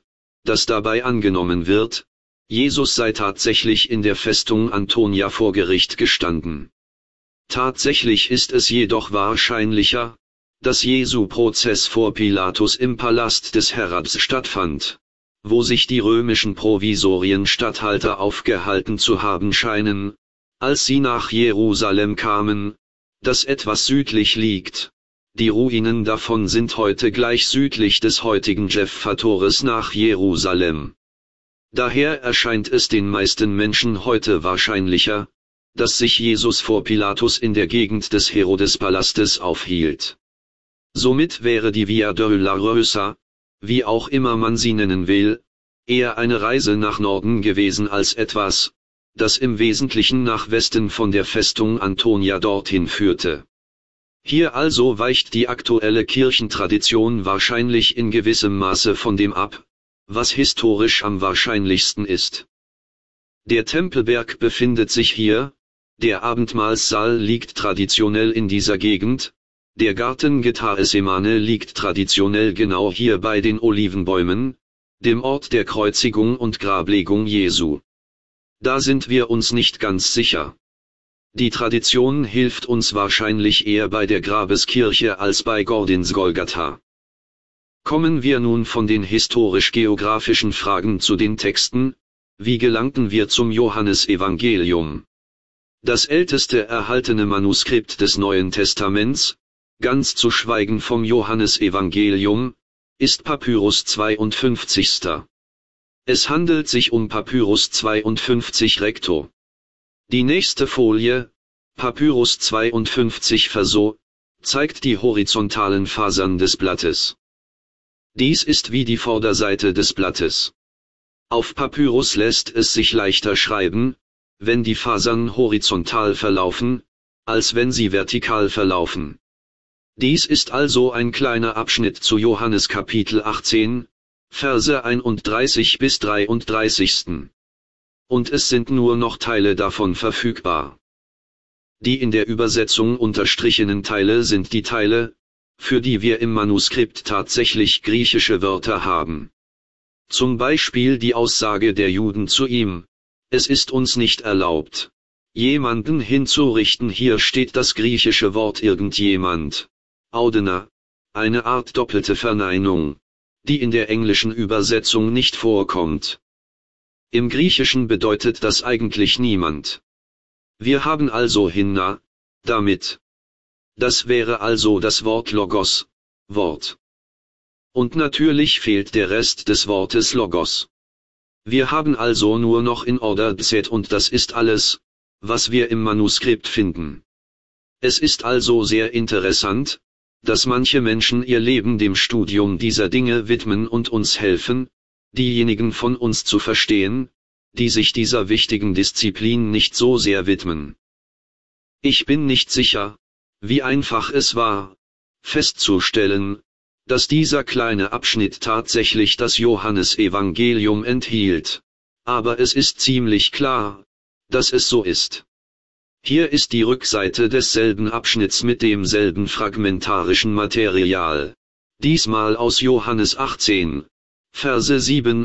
dass dabei angenommen wird, Jesus sei tatsächlich in der Festung Antonia vor Gericht gestanden. Tatsächlich ist es jedoch wahrscheinlicher, dass Jesu Prozess vor Pilatus im Palast des Herods stattfand, wo sich die römischen Provisorienstatthalter aufgehalten zu haben scheinen, als sie nach Jerusalem kamen, das etwas südlich liegt. Die Ruinen davon sind heute gleich südlich des heutigen Jaffa-Tores nach Jerusalem. Daher erscheint es den meisten Menschen heute wahrscheinlicher, dass sich Jesus vor Pilatus in der Gegend des Herodespalastes aufhielt. Somit wäre die Via Dolorosa, wie auch immer man sie nennen will, eher eine Reise nach Norden gewesen als etwas, das im Wesentlichen nach Westen von der Festung Antonia dorthin führte. Hier also weicht die aktuelle Kirchentradition wahrscheinlich in gewissem Maße von dem ab, was historisch am wahrscheinlichsten ist. Der Tempelberg befindet sich hier, der Abendmahlsaal liegt traditionell in dieser Gegend, der Garten Getsemane liegt traditionell genau hier bei den Olivenbäumen, dem Ort der Kreuzigung und Grablegung Jesu. Da sind wir uns nicht ganz sicher. Die Tradition hilft uns wahrscheinlich eher bei der Grabeskirche als bei Gordins Golgatha. Kommen wir nun von den historisch-geografischen Fragen zu den Texten. Wie gelangten wir zum Johannesevangelium? Das älteste erhaltene Manuskript des Neuen Testaments, ganz zu schweigen vom Johannesevangelium, ist Papyrus 52. Es handelt sich um Papyrus 52 recto. Die nächste Folie, Papyrus 52 verso, zeigt die horizontalen Fasern des Blattes. Dies ist wie die Vorderseite des Blattes. Auf Papyrus lässt es sich leichter schreiben, wenn die Fasern horizontal verlaufen, als wenn sie vertikal verlaufen. Dies ist also ein kleiner Abschnitt zu Johannes Kapitel 18, Verse 31 bis 33. Und es sind nur noch Teile davon verfügbar. Die in der Übersetzung unterstrichenen Teile sind die Teile, für die wir im Manuskript tatsächlich griechische Wörter haben. Zum Beispiel die Aussage der Juden zu ihm: Es ist uns nicht erlaubt, jemanden hinzurichten. Hier steht das griechische Wort irgendjemand, Audena, eine Art doppelte Verneinung, die in der englischen Übersetzung nicht vorkommt. Im Griechischen bedeutet das eigentlich niemand. Wir haben also Hinna, damit. Das wäre also das Wort Logos, Wort. Und natürlich fehlt der Rest des Wortes Logos. Wir haben also nur noch in Order Z und das ist alles, was wir im Manuskript finden. Es ist also sehr interessant, dass manche Menschen ihr Leben dem Studium dieser Dinge widmen und uns helfen, diejenigen von uns zu verstehen, die sich dieser wichtigen Disziplin nicht so sehr widmen. Ich bin nicht sicher, wie einfach es war, festzustellen, dass dieser kleine Abschnitt tatsächlich das Johannesevangelium enthielt. Aber es ist ziemlich klar, dass es so ist. Hier ist die Rückseite desselben Abschnitts mit demselben fragmentarischen Material. Diesmal aus Johannes 18, Verse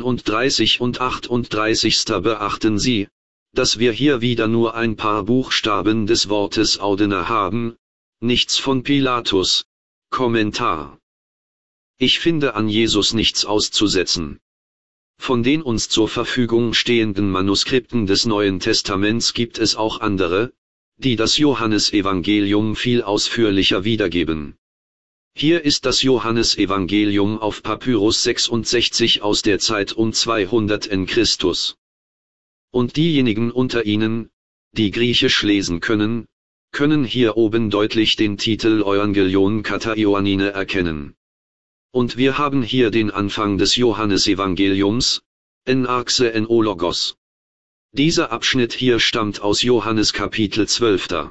37 und 38. Beachten Sie, dass wir hier wieder nur ein paar Buchstaben des Wortes Audena haben, nichts von Pilatus. Kommentar. Ich finde an Jesus nichts auszusetzen. Von den uns zur Verfügung stehenden Manuskripten des Neuen Testaments gibt es auch andere, die das Johannesevangelium viel ausführlicher wiedergeben. Hier ist das Johannesevangelium auf Papyrus 66 aus der Zeit um 200 n. Christus. Und diejenigen unter Ihnen, die Griechisch lesen können, können hier oben deutlich den Titel Euangelion kata Ioannine erkennen. Und wir haben hier den Anfang des Johannesevangeliums, en arxe en o Logos. Dieser Abschnitt hier stammt aus Johannes Kapitel 12.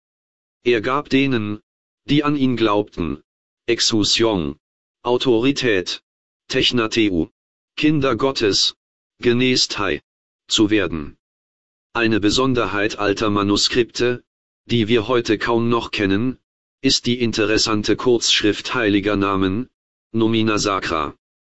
Er gab denen, die an ihn glaubten, Exousion, Autorität, Technateu, Kinder Gottes, Genestei, zu werden. Eine Besonderheit alter Manuskripte, die wir heute kaum noch kennen, ist die interessante Kurzschrift heiliger Namen, Nomina Sacra.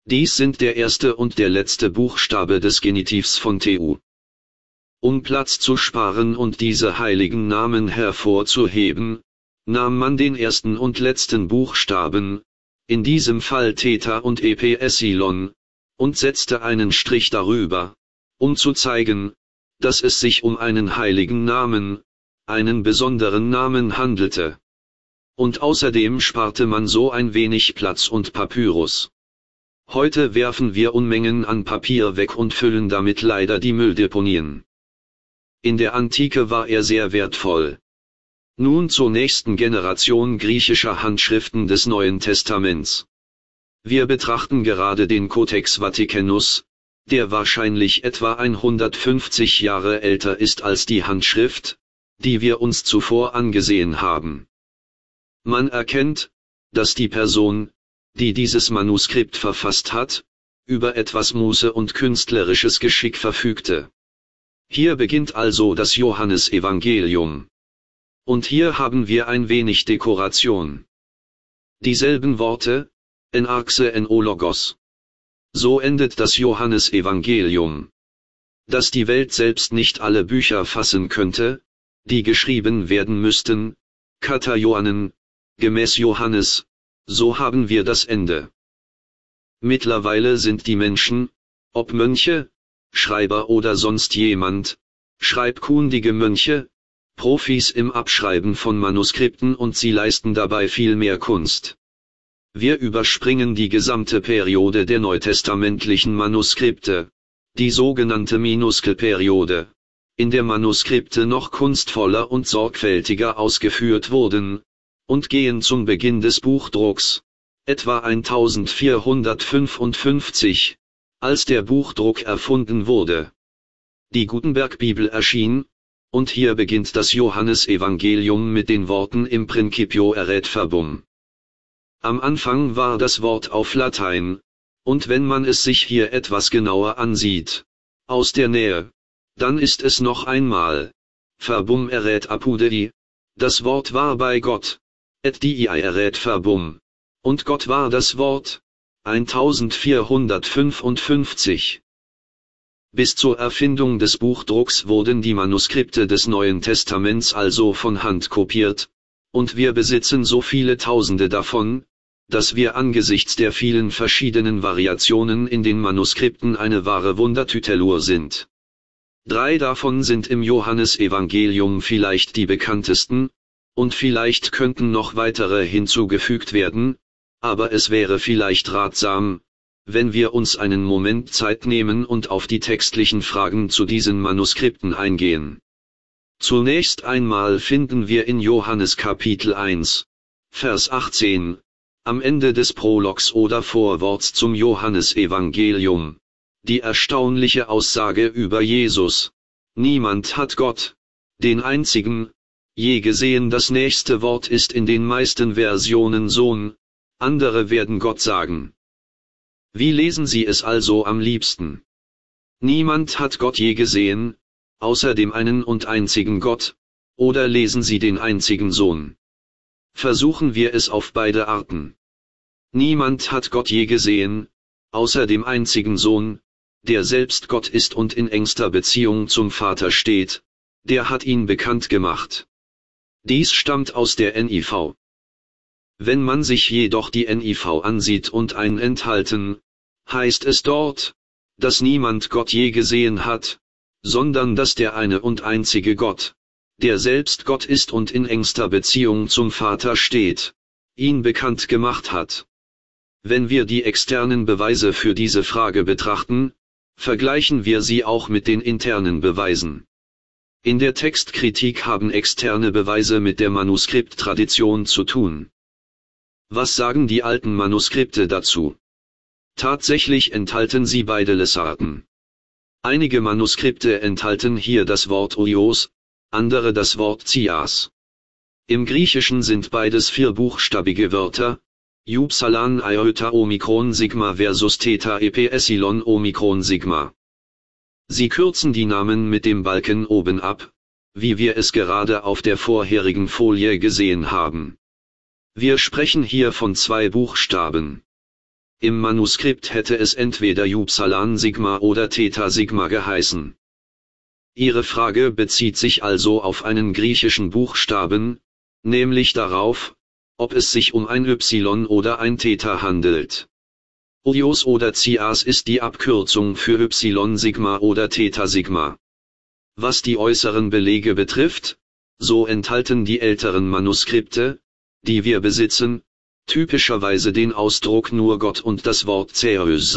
Dies sind der erste und der letzte Buchstabe des Genitivs von TU. Um Platz zu sparen und diese heiligen Namen hervorzuheben, nahm man den ersten und letzten Buchstaben, in diesem Fall Theta und Epsilon, und setzte einen Strich darüber, um zu zeigen, dass es sich um einen heiligen Namen, einen besonderen Namen handelte. Und außerdem sparte man so ein wenig Platz und Papyrus. Heute werfen wir Unmengen an Papier weg und füllen damit leider die Mülldeponien. In der Antike war er sehr wertvoll. Nun zur nächsten Generation griechischer Handschriften des Neuen Testaments. Wir betrachten gerade den Codex Vaticanus, der wahrscheinlich etwa 150 Jahre älter ist als die Handschrift, die wir uns zuvor angesehen haben. Man erkennt, dass die Person, die dieses Manuskript verfasst hat, über etwas Muße und künstlerisches Geschick verfügte. Hier beginnt also das Johannesevangelium. Und hier haben wir ein wenig Dekoration. Dieselben Worte, en arxe en o logos. So endet das Johannesevangelium. Dass die Welt selbst nicht alle Bücher fassen könnte, die geschrieben werden müssten, kata Johannen, gemäß Johannes, so haben wir das Ende. Mittlerweile sind die Menschen, ob Mönche, Schreiber oder sonst jemand, schreibkundige Mönche, Profis im Abschreiben von Manuskripten und sie leisten dabei viel mehr Kunst. Wir überspringen die gesamte Periode der neutestamentlichen Manuskripte, die sogenannte Minuskelperiode, in der Manuskripte noch kunstvoller und sorgfältiger ausgeführt wurden, und gehen zum Beginn des Buchdrucks, etwa 1455, als der Buchdruck erfunden wurde. Die Gutenberg-Bibel erschien, und hier beginnt das Johannesevangelium mit den Worten im Principio erat verbum. Am Anfang war das Wort auf Latein, und wenn man es sich hier etwas genauer ansieht, aus der Nähe, dann ist es noch einmal, verbum erat apud Dei, das Wort war bei Gott, et Dei erat verbum, und Gott war das Wort, 1455. Bis zur Erfindung des Buchdrucks wurden die Manuskripte des Neuen Testaments also von Hand kopiert, und wir besitzen so viele Tausende davon, dass wir angesichts der vielen verschiedenen Variationen in den Manuskripten eine wahre Wundertütelur sind. 3 davon sind im Johannesevangelium vielleicht die bekanntesten, und vielleicht könnten noch weitere hinzugefügt werden, aber es wäre vielleicht ratsam, wenn wir uns einen Moment Zeit nehmen und auf die textlichen Fragen zu diesen Manuskripten eingehen. Zunächst einmal finden wir in Johannes Kapitel 1, Vers 18, am Ende des Prologs oder Vorworts zum Johannesevangelium, die erstaunliche Aussage über Jesus: Niemand hat Gott, den einzigen, je gesehen. Das nächste Wort ist in den meisten Versionen Sohn, andere werden Gott sagen. Wie lesen Sie es also am liebsten? Niemand hat Gott je gesehen, außer dem einen und einzigen Gott, oder lesen Sie den einzigen Sohn? Versuchen wir es auf beide Arten. Niemand hat Gott je gesehen, außer dem einzigen Sohn, der selbst Gott ist und in engster Beziehung zum Vater steht, der hat ihn bekannt gemacht. Dies stammt aus der NIV. Wenn man sich jedoch die NIV ansieht und ein Enthalten, heißt es dort, dass niemand Gott je gesehen hat, sondern dass der eine und einzige Gott, der selbst Gott ist und in engster Beziehung zum Vater steht, ihn bekannt gemacht hat. Wenn wir die externen Beweise für diese Frage betrachten, vergleichen wir sie auch mit den internen Beweisen. In der Textkritik haben externe Beweise mit der Manuskripttradition zu tun. Was sagen die alten Manuskripte dazu? Tatsächlich enthalten sie beide Lesarten. Einige Manuskripte enthalten hier das Wort Oios, andere das Wort Zias. Im Griechischen sind beides vierbuchstabige Wörter, Upsalan Iota Omikron Sigma versus Theta Epsilon Omikron Sigma. Sie kürzen die Namen mit dem Balken oben ab, wie wir es gerade auf der vorherigen Folie gesehen haben. Wir sprechen hier von 2 Buchstaben. Im Manuskript hätte es entweder Upsilon Sigma oder Theta Sigma geheißen. Ihre Frage bezieht sich also auf einen griechischen Buchstaben, nämlich darauf, ob es sich um ein Y oder ein Theta handelt. Ios oder Cias ist die Abkürzung für Y Sigma oder Theta Sigma. Was die äußeren Belege betrifft, so enthalten die älteren Manuskripte, die wir besitzen, typischerweise den Ausdruck nur Gott und das Wort Zeus.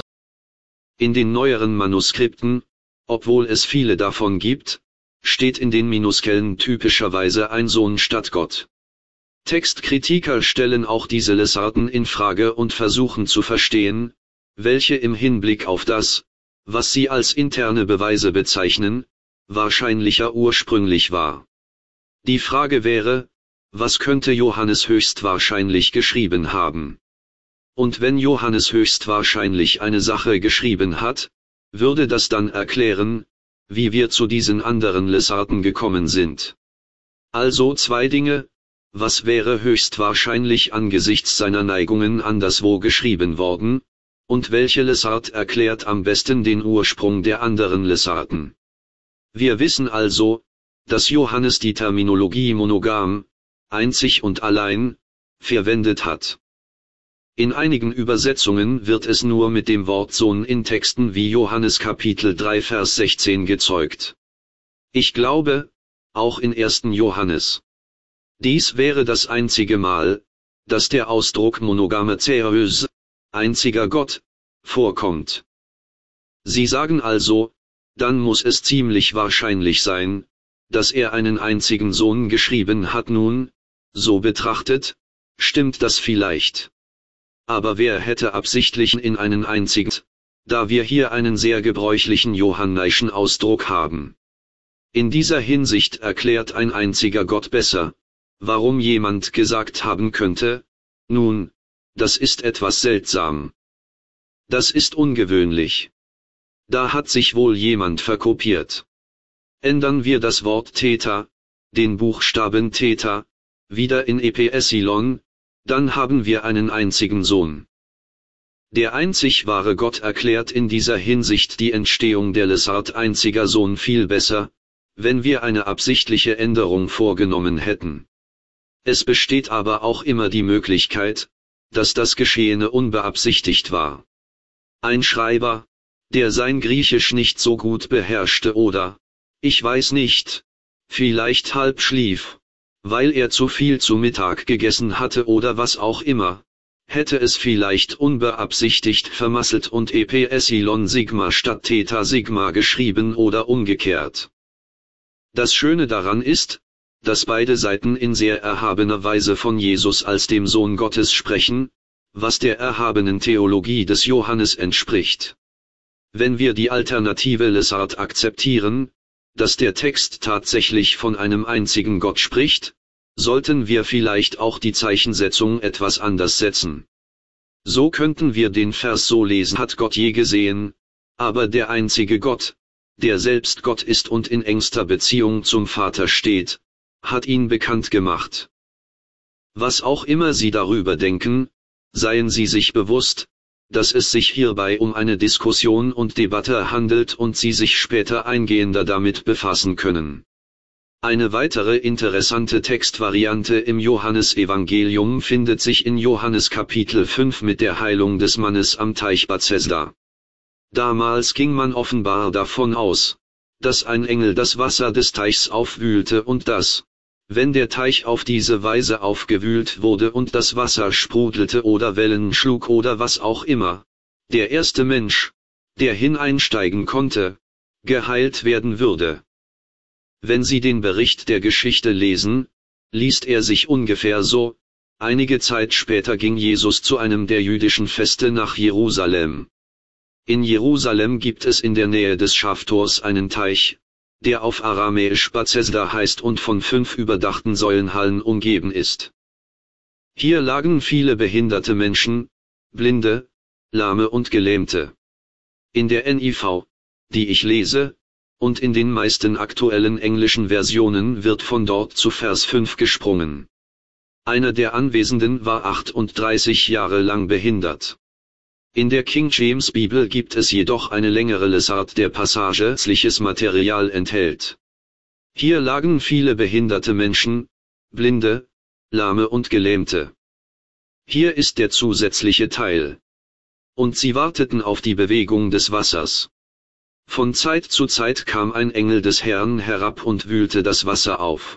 In den neueren Manuskripten, obwohl es viele davon gibt, steht in den Minuskellen typischerweise ein Sohn statt Gott. Textkritiker stellen auch diese Lesarten in Frage und versuchen zu verstehen, welche im Hinblick auf das, was sie als interne Beweise bezeichnen, wahrscheinlicher ursprünglich war. Die Frage wäre, was könnte Johannes höchstwahrscheinlich geschrieben haben? Und wenn Johannes höchstwahrscheinlich eine Sache geschrieben hat, würde das dann erklären, wie wir zu diesen anderen Lesarten gekommen sind. Also zwei Dinge: Was wäre höchstwahrscheinlich angesichts seiner Neigungen anderswo geschrieben worden, und welche Lesart erklärt am besten den Ursprung der anderen Lesarten? Wir wissen also, dass Johannes die Terminologie monogam, einzig und allein, verwendet hat. In einigen Übersetzungen wird es nur mit dem Wort Sohn in Texten wie Johannes Kapitel 3 Vers 16 gezeugt. Ich glaube, auch in 1. Johannes. Dies wäre das einzige Mal, dass der Ausdruck monogame Zeus, einziger Gott, vorkommt. Sie sagen also, dann muss es ziemlich wahrscheinlich sein, dass er einen einzigen Sohn geschrieben hat. Nun, so betrachtet, stimmt das vielleicht. Aber wer hätte absichtlich in einen einzigen, da wir hier einen sehr gebräuchlichen johanneischen Ausdruck haben. In dieser Hinsicht erklärt ein einziger Gott besser, warum jemand gesagt haben könnte, nun, das ist etwas seltsam. Das ist ungewöhnlich. Da hat sich wohl jemand verkopiert. Ändern wir das Wort Theta, den Buchstaben Theta, wieder in Epsilon, dann haben wir einen einzigen Sohn. Der einzig wahre Gott erklärt in dieser Hinsicht die Entstehung der Lesart einziger Sohn viel besser, wenn wir eine absichtliche Änderung vorgenommen hätten. Es besteht aber auch immer die Möglichkeit, dass das Geschehene unbeabsichtigt war. Ein Schreiber, der sein Griechisch nicht so gut beherrschte oder, ich weiß nicht, vielleicht halb schlief, weil er zu viel zu Mittag gegessen hatte oder was auch immer, hätte es vielleicht unbeabsichtigt vermasselt und Epsilon Sigma statt Theta Sigma geschrieben oder umgekehrt. Das Schöne daran ist, dass beide Seiten in sehr erhabener Weise von Jesus als dem Sohn Gottes sprechen, was der erhabenen Theologie des Johannes entspricht. Wenn wir die alternative Lesart akzeptieren, dass der Text tatsächlich von einem einzigen Gott spricht, sollten wir vielleicht auch die Zeichensetzung etwas anders setzen. So könnten wir den Vers so lesen: Hat Gott je gesehen, aber der einzige Gott, der selbst Gott ist und in engster Beziehung zum Vater steht, hat ihn bekannt gemacht. Was auch immer Sie darüber denken, seien Sie sich bewusst, dass es sich hierbei um eine Diskussion und Debatte handelt und Sie sich später eingehender damit befassen können. Eine weitere interessante Textvariante im Johannesevangelium findet sich in Johannes Kapitel 5 mit der Heilung des Mannes am Teich Bethesda. Damals ging man offenbar davon aus, dass ein Engel das Wasser des Teichs aufwühlte und dass, wenn der Teich auf diese Weise aufgewühlt wurde und das Wasser sprudelte oder Wellen schlug oder was auch immer, der erste Mensch, der hineinsteigen konnte, geheilt werden würde. Wenn Sie den Bericht der Geschichte lesen, liest er sich ungefähr so: Einige Zeit später ging Jesus zu einem der jüdischen Feste nach Jerusalem. In Jerusalem gibt es in der Nähe des Schaftors einen Teich, der auf Aramäisch Bethesda heißt und von 5 überdachten Säulenhallen umgeben ist. Hier lagen viele behinderte Menschen, Blinde, Lahme und Gelähmte. In der NIV, die ich lese, und in den meisten aktuellen englischen Versionen wird von dort zu Vers 5 gesprungen. Einer der Anwesenden war 38 Jahre lang behindert. In der King James Bibel gibt es jedoch eine längere Lesart, der passageliches Material enthält. Hier lagen viele behinderte Menschen, Blinde, Lahme und Gelähmte. Hier ist der zusätzliche Teil. Und sie warteten auf die Bewegung des Wassers. Von Zeit zu Zeit kam ein Engel des Herrn herab und wühlte das Wasser auf.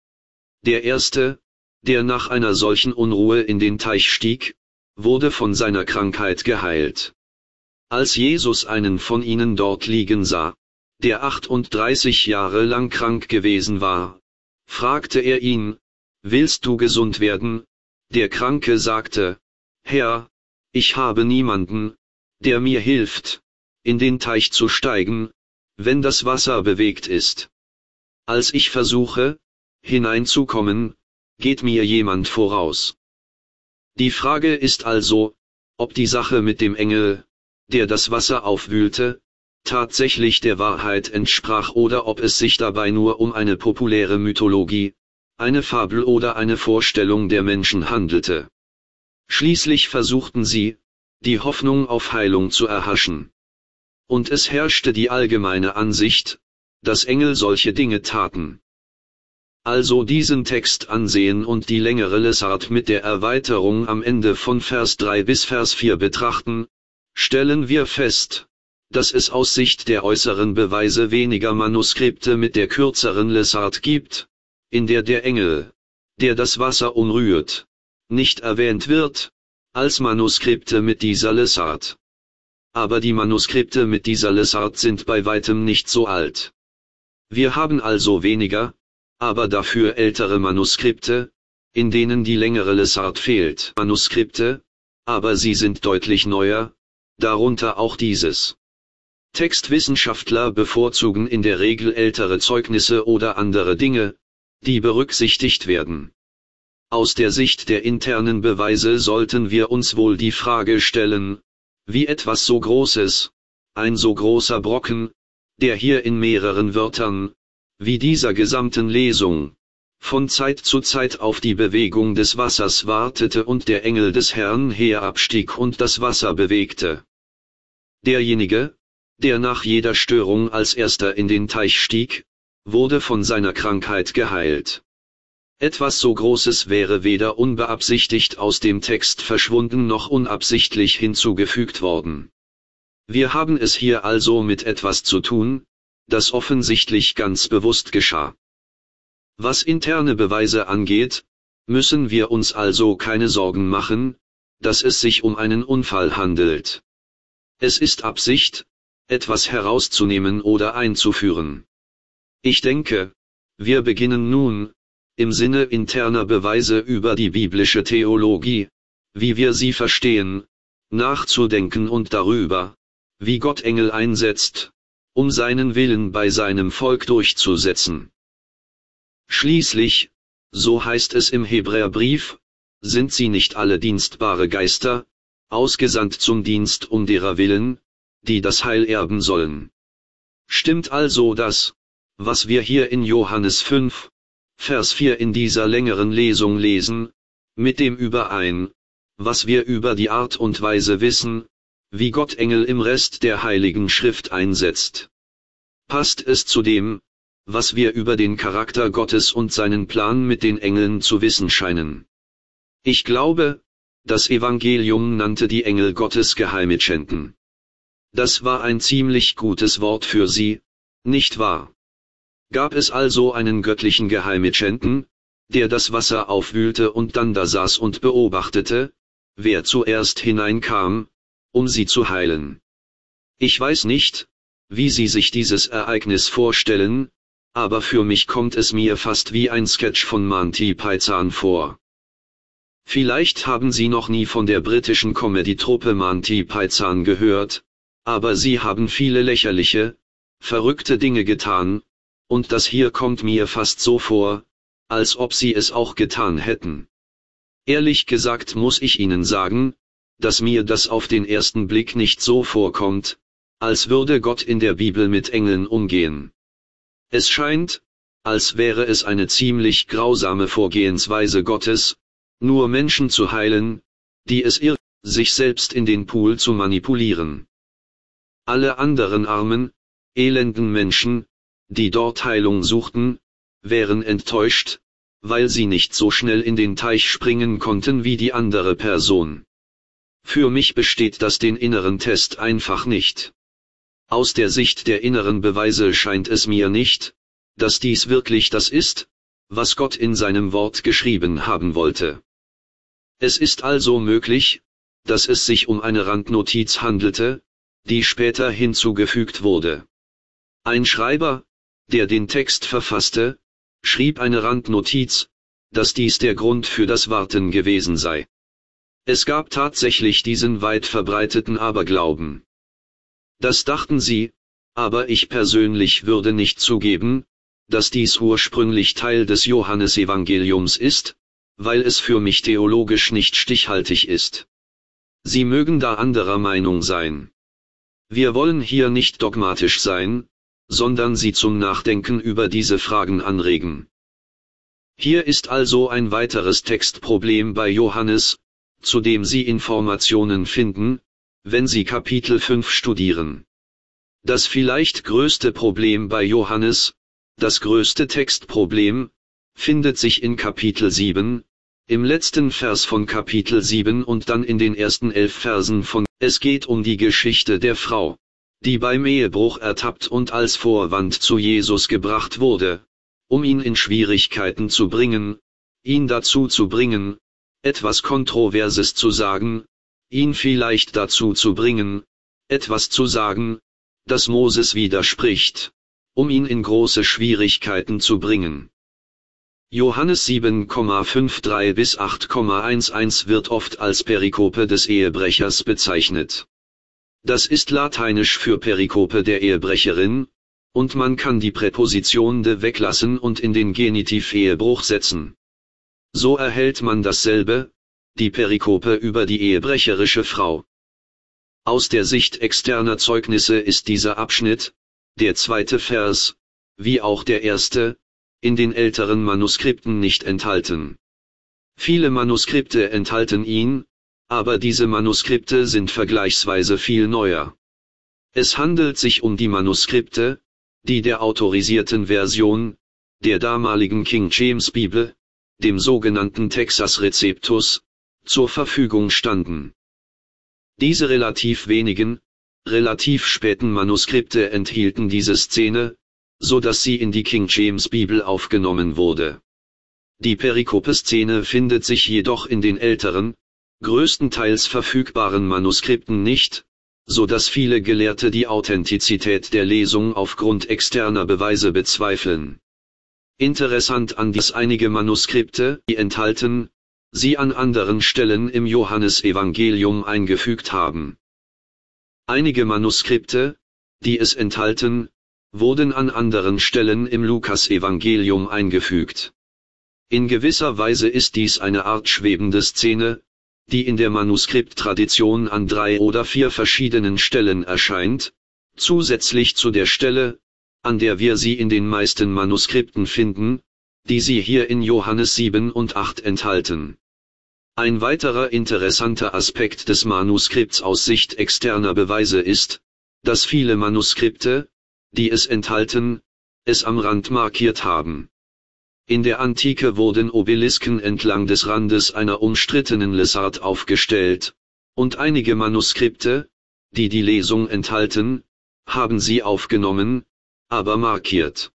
Der erste, der nach einer solchen Unruhe in den Teich stieg, wurde von seiner Krankheit geheilt. Als Jesus einen von ihnen dort liegen sah, der 38 Jahre lang krank gewesen war, fragte er ihn: Willst du gesund werden? Der Kranke sagte: Herr, ich habe niemanden, der mir hilft, in den Teich zu steigen, wenn das Wasser bewegt ist. Als ich versuche, hineinzukommen, geht mir jemand voraus. Die Frage ist also, ob die Sache mit dem Engel, der das Wasser aufwühlte, tatsächlich der Wahrheit entsprach oder ob es sich dabei nur um eine populäre Mythologie, eine Fabel oder eine Vorstellung der Menschen handelte. Schließlich versuchten sie, die Hoffnung auf Heilung zu erhaschen. Und es herrschte die allgemeine Ansicht, dass Engel solche Dinge taten. Also diesen Text ansehen und die längere Lesart mit der Erweiterung am Ende von Vers 3 bis Vers 4 betrachten, stellen wir fest, dass es aus Sicht der äußeren Beweise weniger Manuskripte mit der kürzeren Lesart gibt, in der der Engel, der das Wasser umrührt, nicht erwähnt wird, als Manuskripte mit dieser Lesart. Aber die Manuskripte mit dieser Lesart sind bei weitem nicht so alt. Wir haben also weniger, aber dafür ältere Manuskripte, in denen die längere Lesart fehlt. Manuskripte, aber sie sind deutlich neuer, darunter auch dieses. Textwissenschaftler bevorzugen in der Regel ältere Zeugnisse oder andere Dinge, die berücksichtigt werden. Aus der Sicht der internen Beweise sollten wir uns wohl die Frage stellen, wie etwas so Großes, ein so großer Brocken, der hier in mehreren Wörtern, wie dieser gesamten Lesung, von Zeit zu Zeit auf die Bewegung des Wassers wartete und der Engel des Herrn herabstieg und das Wasser bewegte. Derjenige, der nach jeder Störung als erster in den Teich stieg, wurde von seiner Krankheit geheilt. Etwas so Großes wäre weder unbeabsichtigt aus dem Text verschwunden noch unabsichtlich hinzugefügt worden. Wir haben es hier also mit etwas zu tun, das offensichtlich ganz bewusst geschah. Was interne Beweise angeht, müssen wir uns also keine Sorgen machen, dass es sich um einen Unfall handelt. Es ist Absicht, etwas herauszunehmen oder einzuführen. Ich denke, wir beginnen nun, im Sinne interner Beweise über die biblische Theologie, wie wir sie verstehen, nachzudenken und darüber, wie Gott Engel einsetzt, um seinen Willen bei seinem Volk durchzusetzen. Schließlich, so heißt es im Hebräerbrief, sind sie nicht alle dienstbare Geister, ausgesandt zum Dienst um derer willen, die das Heil erben sollen. Stimmt also das, was wir hier in Johannes 5, Vers 4 in dieser längeren Lesung lesen, mit dem überein, was wir über die Art und Weise wissen, wie Gott Engel im Rest der Heiligen Schrift einsetzt? Passt es zu dem, was wir über den Charakter Gottes und seinen Plan mit den Engeln zu wissen scheinen? Ich glaube, das Evangelium nannte die Engel Gottes Geheimagenten. Das war ein ziemlich gutes Wort für sie, nicht wahr? Gab es also einen göttlichen Geheimagenten, der das Wasser aufwühlte und dann da saß und beobachtete, wer zuerst hineinkam, um sie zu heilen? Ich weiß nicht, wie Sie sich dieses Ereignis vorstellen, aber für mich kommt es mir fast wie ein Sketch von Monty Python vor. Vielleicht haben Sie noch nie von der britischen Comedy-Truppe Monty Python gehört, aber sie haben viele lächerliche, verrückte Dinge getan, und das hier kommt mir fast so vor, als ob sie es auch getan hätten. Ehrlich gesagt muss ich Ihnen sagen, dass mir das auf den ersten Blick nicht so vorkommt, als würde Gott in der Bibel mit Engeln umgehen. Es scheint, als wäre es eine ziemlich grausame Vorgehensweise Gottes, nur Menschen zu heilen, die es sich selbst in den Pool zu manipulieren. Alle anderen armen, elenden Menschen, die dort Heilung suchten, wären enttäuscht, weil sie nicht so schnell in den Teich springen konnten wie die andere Person. Für mich besteht das den inneren Test einfach nicht. Aus der Sicht der inneren Beweise scheint es mir nicht, dass dies wirklich das ist, was Gott in seinem Wort geschrieben haben wollte. Es ist also möglich, dass es sich um eine Randnotiz handelte, die später hinzugefügt wurde. Ein Schreiber, der den Text verfasste, schrieb eine Randnotiz, dass dies der Grund für das Warten gewesen sei. Es gab tatsächlich diesen weit verbreiteten Aberglauben. Das dachten sie, aber ich persönlich würde nicht zugeben, dass dies ursprünglich Teil des Johannesevangeliums ist, weil es für mich theologisch nicht stichhaltig ist. Sie mögen da anderer Meinung sein. Wir wollen hier nicht dogmatisch sein, sondern Sie zum Nachdenken über diese Fragen anregen. Hier ist also ein weiteres Textproblem bei Johannes, zu dem Sie Informationen finden, wenn Sie Kapitel 5 studieren. Das vielleicht größte Problem bei Johannes, das größte Textproblem, findet sich in Kapitel 7, im letzten Vers von Kapitel 7 und dann in den ersten 11 Versen von. Es geht um die Geschichte der Frau, die beim Ehebruch ertappt und als Vorwand zu Jesus gebracht wurde, um ihn in Schwierigkeiten zu bringen, ihn dazu zu bringen, etwas Kontroverses zu sagen, ihn vielleicht dazu zu bringen, etwas zu sagen, das Moses widerspricht, um ihn in große Schwierigkeiten zu bringen. Johannes 7,53 bis 8,11 wird oft als Perikope des Ehebrechers bezeichnet. Das ist lateinisch für Perikope der Ehebrecherin, und man kann die Präposition de weglassen und in den Genitiv Ehebruch setzen. So erhält man dasselbe, die Perikope über die ehebrecherische Frau. Aus der Sicht externer Zeugnisse ist dieser Abschnitt, der zweite Vers, wie auch der erste, in den älteren Manuskripten nicht enthalten. Viele Manuskripte enthalten ihn, aber diese Manuskripte sind vergleichsweise viel neuer. Es handelt sich um die Manuskripte, die der autorisierten Version, der damaligen King James Bibel, dem sogenannten Textus Receptus, zur Verfügung standen. Diese relativ wenigen, relativ späten Manuskripte enthielten diese Szene, so dass sie in die King James Bibel aufgenommen wurde. Die Perikope-Szene findet sich jedoch in den älteren, größtenteils verfügbaren Manuskripten nicht, so dass viele Gelehrte die Authentizität der Lesung aufgrund externer Beweise bezweifeln. Interessant an dies einige Manuskripte, die enthalten, sie an anderen Stellen im Johannesevangelium eingefügt haben. Einige Manuskripte, die es enthalten, wurden an anderen Stellen im Lukasevangelium eingefügt. In gewisser Weise ist dies eine Art schwebende Szene, die in der Manuskripttradition an 3 oder 4 verschiedenen Stellen erscheint, zusätzlich zu der Stelle, an der wir sie in den meisten Manuskripten finden, die sie hier in Johannes 7 und 8 enthalten. Ein weiterer interessanter Aspekt des Manuskripts aus Sicht externer Beweise ist, dass viele Manuskripte, die es enthalten, es am Rand markiert haben. In der Antike wurden Obelisken entlang des Randes einer umstrittenen Lesart aufgestellt, und einige Manuskripte, die die Lesung enthalten, haben sie aufgenommen, aber markiert.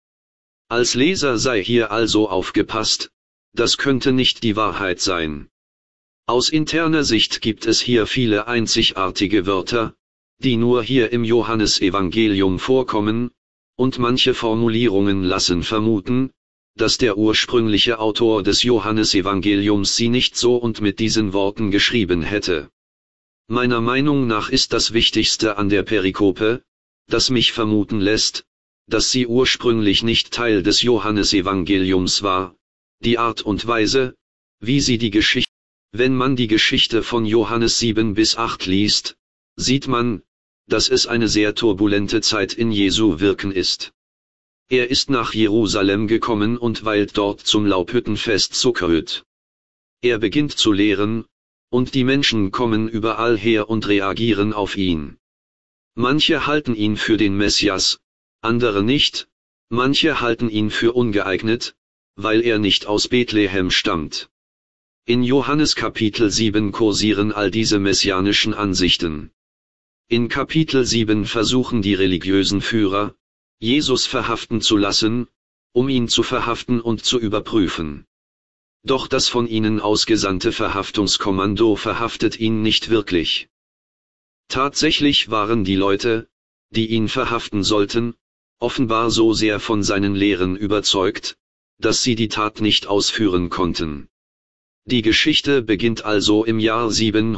Als Leser sei hier also aufgepasst, das könnte nicht die Wahrheit sein. Aus interner Sicht gibt es hier viele einzigartige Wörter, die nur hier im Johannesevangelium vorkommen, und manche Formulierungen lassen vermuten, dass der ursprüngliche Autor des Johannesevangeliums sie nicht so und mit diesen Worten geschrieben hätte. Meiner Meinung nach ist das Wichtigste an der Perikope, das mich vermuten lässt, dass sie ursprünglich nicht Teil des Johannesevangeliums war, die Art und Weise, wie sie die Geschichte. Wenn man die Geschichte von Johannes 7 bis 8 liest, sieht man, dass es eine sehr turbulente Zeit in Jesu Wirken ist. Er ist nach Jerusalem gekommen und weilt dort zum Laubhüttenfest Sukkot. Er beginnt zu lehren, und die Menschen kommen überall her und reagieren auf ihn. Manche halten ihn für den Messias, andere nicht, manche halten ihn für ungeeignet, weil er nicht aus Bethlehem stammt. In Johannes Kapitel 7 kursieren all diese messianischen Ansichten. In Kapitel 7 versuchen die religiösen Führer, Jesus verhaften zu lassen, um ihn zu verhaften und zu überprüfen. Doch das von ihnen ausgesandte Verhaftungskommando verhaftet ihn nicht wirklich. Tatsächlich waren die Leute, die ihn verhaften sollten, offenbar so sehr von seinen Lehren überzeugt, dass sie die Tat nicht ausführen konnten. Die Geschichte beginnt also im Jahr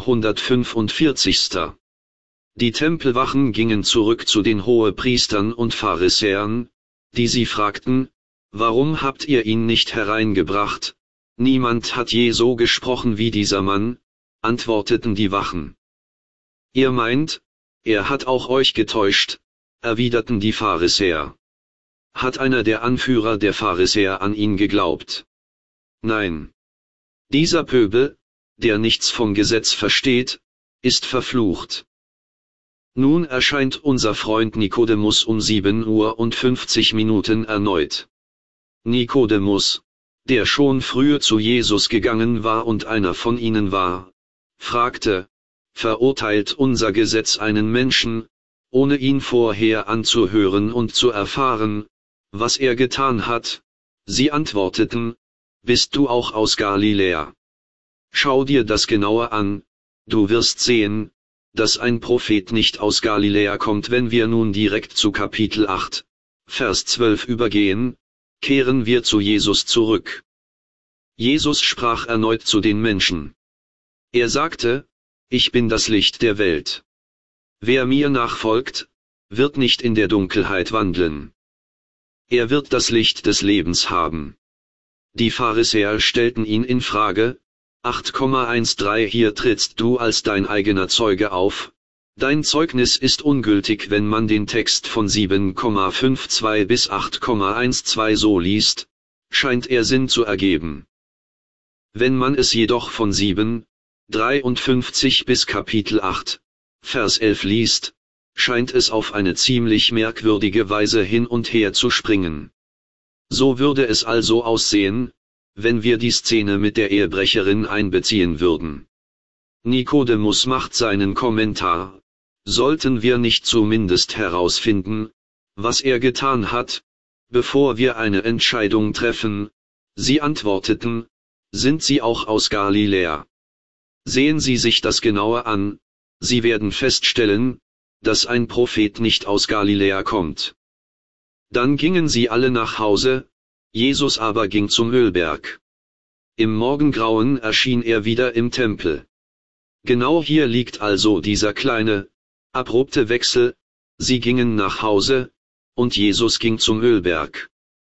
745. Die Tempelwachen gingen zurück zu den Hohepriestern und Pharisäern, die sie fragten, warum habt ihr ihn nicht hereingebracht? Niemand hat je so gesprochen wie dieser Mann, antworteten die Wachen. Ihr meint, er hat auch euch getäuscht, erwiderten die Pharisäer. Hat einer der Anführer der Pharisäer an ihn geglaubt? Nein. Dieser Pöbel, der nichts vom Gesetz versteht, ist verflucht. Nun erscheint unser Freund Nikodemus um 7:50 erneut. Nikodemus, der schon früher zu Jesus gegangen war und einer von ihnen war, fragte, verurteilt unser Gesetz einen Menschen, ohne ihn vorher anzuhören und zu erfahren, was er getan hat? Sie antworteten, bist du auch aus Galiläa? Schau dir das genauer an, du wirst sehen, dass ein Prophet nicht aus Galiläa kommt. Wenn wir nun direkt zu Kapitel 8, Vers 12 übergehen, kehren wir zu Jesus zurück. Jesus sprach erneut zu den Menschen. Er sagte, ich bin das Licht der Welt. Wer mir nachfolgt, wird nicht in der Dunkelheit wandeln. Er wird das Licht des Lebens haben. Die Pharisäer stellten ihn in Frage, 8,13 Hier trittst du als dein eigener Zeuge auf, dein Zeugnis ist ungültig. Wenn man den Text von 7,52 bis 8,12 so liest, scheint er Sinn zu ergeben. Wenn man es jedoch von 7,53 bis Kapitel 8, Vers 11 liest, scheint es auf eine ziemlich merkwürdige Weise hin und her zu springen. So würde es also aussehen, wenn wir die Szene mit der Ehebrecherin einbeziehen würden. Nikodemus macht seinen Kommentar. Sollten wir nicht zumindest herausfinden, was er getan hat, bevor wir eine Entscheidung treffen? Sie antworteten, sind Sie auch aus Galiläa? Sehen Sie sich das genauer an, Sie werden feststellen, dass ein Prophet nicht aus Galiläa kommt. Dann gingen sie alle nach Hause, Jesus aber ging zum Ölberg. Im Morgengrauen erschien er wieder im Tempel. Genau hier liegt also dieser kleine, abrupte Wechsel, sie gingen nach Hause, und Jesus ging zum Ölberg.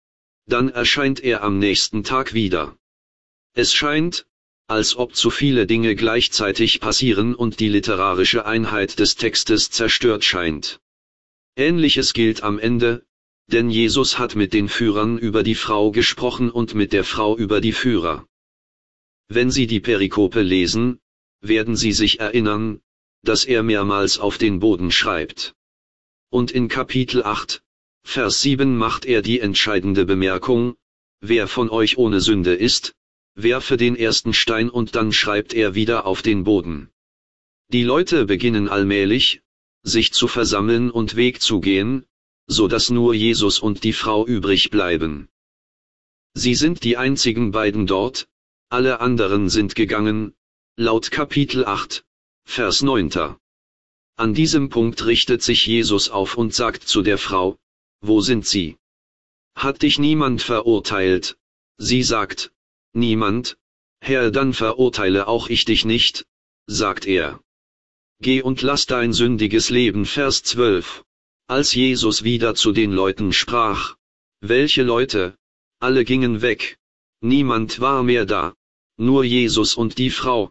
Dann erscheint er am nächsten Tag wieder. Es scheint, als ob zu viele Dinge gleichzeitig passieren und die literarische Einheit des Textes zerstört scheint. Ähnliches gilt am Ende, denn Jesus hat mit den Führern über die Frau gesprochen und mit der Frau über die Führer. Wenn Sie die Perikope lesen, werden Sie sich erinnern, dass er mehrmals auf den Boden schreibt. Und in Kapitel 8, Vers 7 macht er die entscheidende Bemerkung, wer von euch ohne Sünde ist, werfe den ersten Stein, und dann schreibt er wieder auf den Boden. Die Leute beginnen allmählich, sich zu versammeln und wegzugehen, so dass nur Jesus und die Frau übrig bleiben. Sie sind die einzigen beiden dort, alle anderen sind gegangen, laut Kapitel 8, Vers 9. An diesem Punkt richtet sich Jesus auf und sagt zu der Frau, wo sind sie? Hat dich niemand verurteilt? Sie sagt, niemand, Herr, dann verurteile auch ich dich nicht, sagt er. Geh und lass dein sündiges Leben. Vers 12. Als Jesus wieder zu den Leuten sprach, welche Leute? Alle gingen weg. Niemand war mehr da. Nur Jesus und die Frau.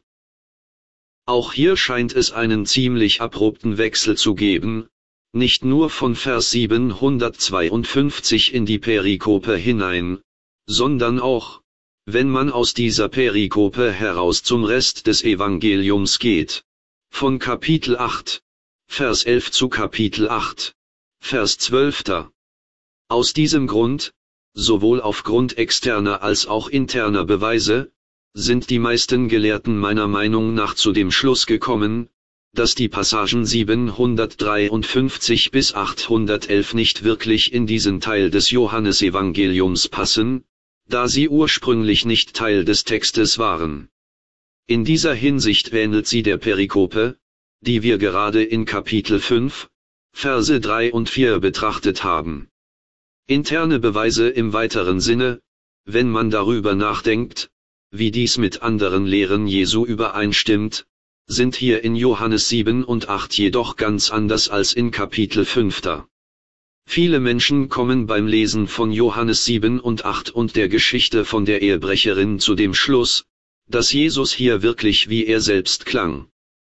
Auch hier scheint es einen ziemlich abrupten Wechsel zu geben, nicht nur von Vers 752 in die Perikope hinein, sondern auch, wenn man aus dieser Perikope heraus zum Rest des Evangeliums geht. Von Kapitel 8, Vers 11 zu Kapitel 8, Vers 12. Aus diesem Grund, sowohl aufgrund externer als auch interner Beweise, sind die meisten Gelehrten meiner Meinung nach zu dem Schluss gekommen, dass die Passagen 753 bis 811 nicht wirklich in diesen Teil des Johannesevangeliums passen, da sie ursprünglich nicht Teil des Textes waren. In dieser Hinsicht ähnelt sie der Perikope, die wir gerade in Kapitel 5, Verse 3 und 4 betrachtet haben. Interne Beweise im weiteren Sinne, wenn man darüber nachdenkt, wie dies mit anderen Lehren Jesu übereinstimmt, sind hier in Johannes 7 und 8 jedoch ganz anders als in Kapitel 5. Viele Menschen kommen beim Lesen von Johannes 7 und 8 und der Geschichte von der Ehebrecherin zu dem Schluss, dass Jesus hier wirklich wie er selbst klang.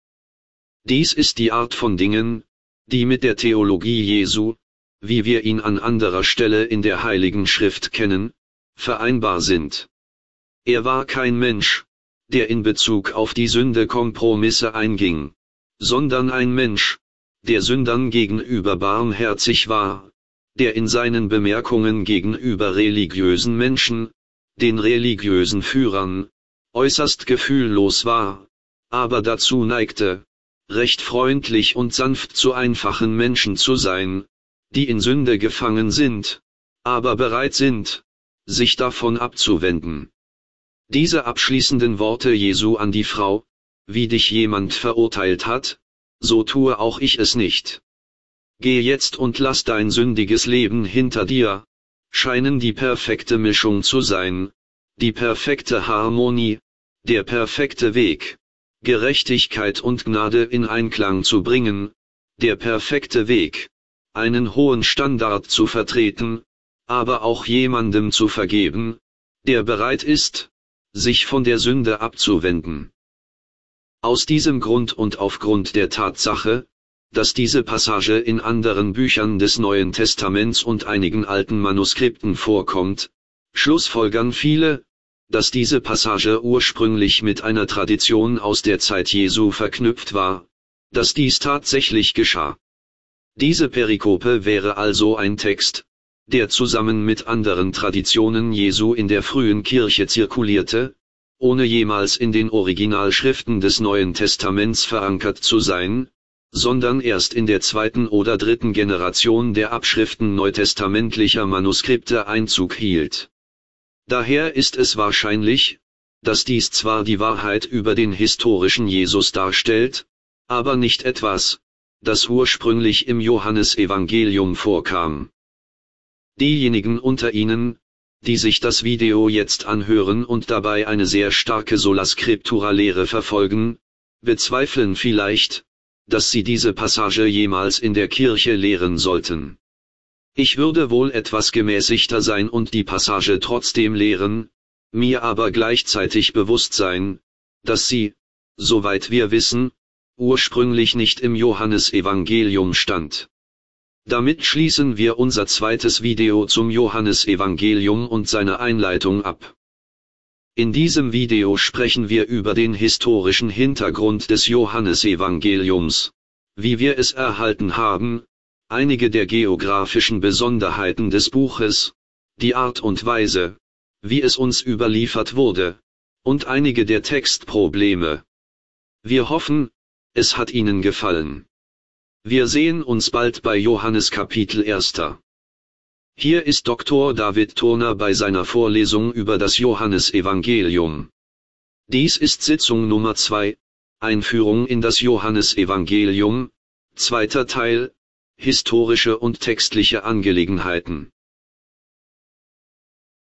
Dies ist die Art von Dingen, die mit der Theologie Jesu, wie wir ihn an anderer Stelle in der Heiligen Schrift kennen, vereinbar sind. Er war kein Mensch, der in Bezug auf die Sünde Kompromisse einging, sondern ein Mensch, der Sündern gegenüber barmherzig war, der in seinen Bemerkungen gegenüber religiösen Menschen, den religiösen Führern, äußerst gefühllos war, aber dazu neigte, recht freundlich und sanft zu einfachen Menschen zu sein, die in Sünde gefangen sind, aber bereit sind, sich davon abzuwenden. Diese abschließenden Worte Jesu an die Frau, wie dich jemand verurteilt hat, so tue auch ich es nicht. Geh jetzt und lass dein sündiges Leben hinter dir, scheinen die perfekte Mischung zu sein, die perfekte Harmonie, der perfekte Weg, Gerechtigkeit und Gnade in Einklang zu bringen, der perfekte Weg, einen hohen Standard zu vertreten, aber auch jemandem zu vergeben, der bereit ist, sich von der Sünde abzuwenden. Aus diesem Grund und aufgrund der Tatsache, dass diese Passage in anderen Büchern des Neuen Testaments und einigen alten Manuskripten vorkommt, schlussfolgern viele, dass diese Passage ursprünglich mit einer Tradition aus der Zeit Jesu verknüpft war, dass dies tatsächlich geschah. Diese Perikope wäre also ein Text, der zusammen mit anderen Traditionen Jesu in der frühen Kirche zirkulierte, ohne jemals in den Originalschriften des Neuen Testaments verankert zu sein, sondern erst in der zweiten oder dritten Generation der Abschriften neutestamentlicher Manuskripte Einzug hielt. Daher ist es wahrscheinlich, dass dies zwar die Wahrheit über den historischen Jesus darstellt, aber nicht etwas, das ursprünglich im Johannesevangelium vorkam. Diejenigen unter Ihnen, die sich das Video jetzt anhören und dabei eine sehr starke Sola-Scriptura-Lehre verfolgen, bezweifeln vielleicht, dass sie diese Passage jemals in der Kirche lehren sollten. Ich würde wohl etwas gemäßigter sein und die Passage trotzdem lehren, mir aber gleichzeitig bewusst sein, dass sie, soweit wir wissen, ursprünglich nicht im Johannesevangelium stand. Damit schließen wir unser zweites Video zum Johannesevangelium und seine Einleitung ab. In diesem Video sprechen wir über den historischen Hintergrund des Johannesevangeliums, wie wir es erhalten haben, einige der geografischen Besonderheiten des Buches, die Art und Weise, wie es uns überliefert wurde, und einige der Textprobleme. Wir hoffen, es hat Ihnen gefallen. Wir sehen uns bald bei Johannes Kapitel 1. Hier ist Dr. David Turner bei seiner Vorlesung über das Johannesevangelium. Dies ist Sitzung Nummer 2, Einführung in das Johannesevangelium, zweiter Teil, historische und textliche Angelegenheiten.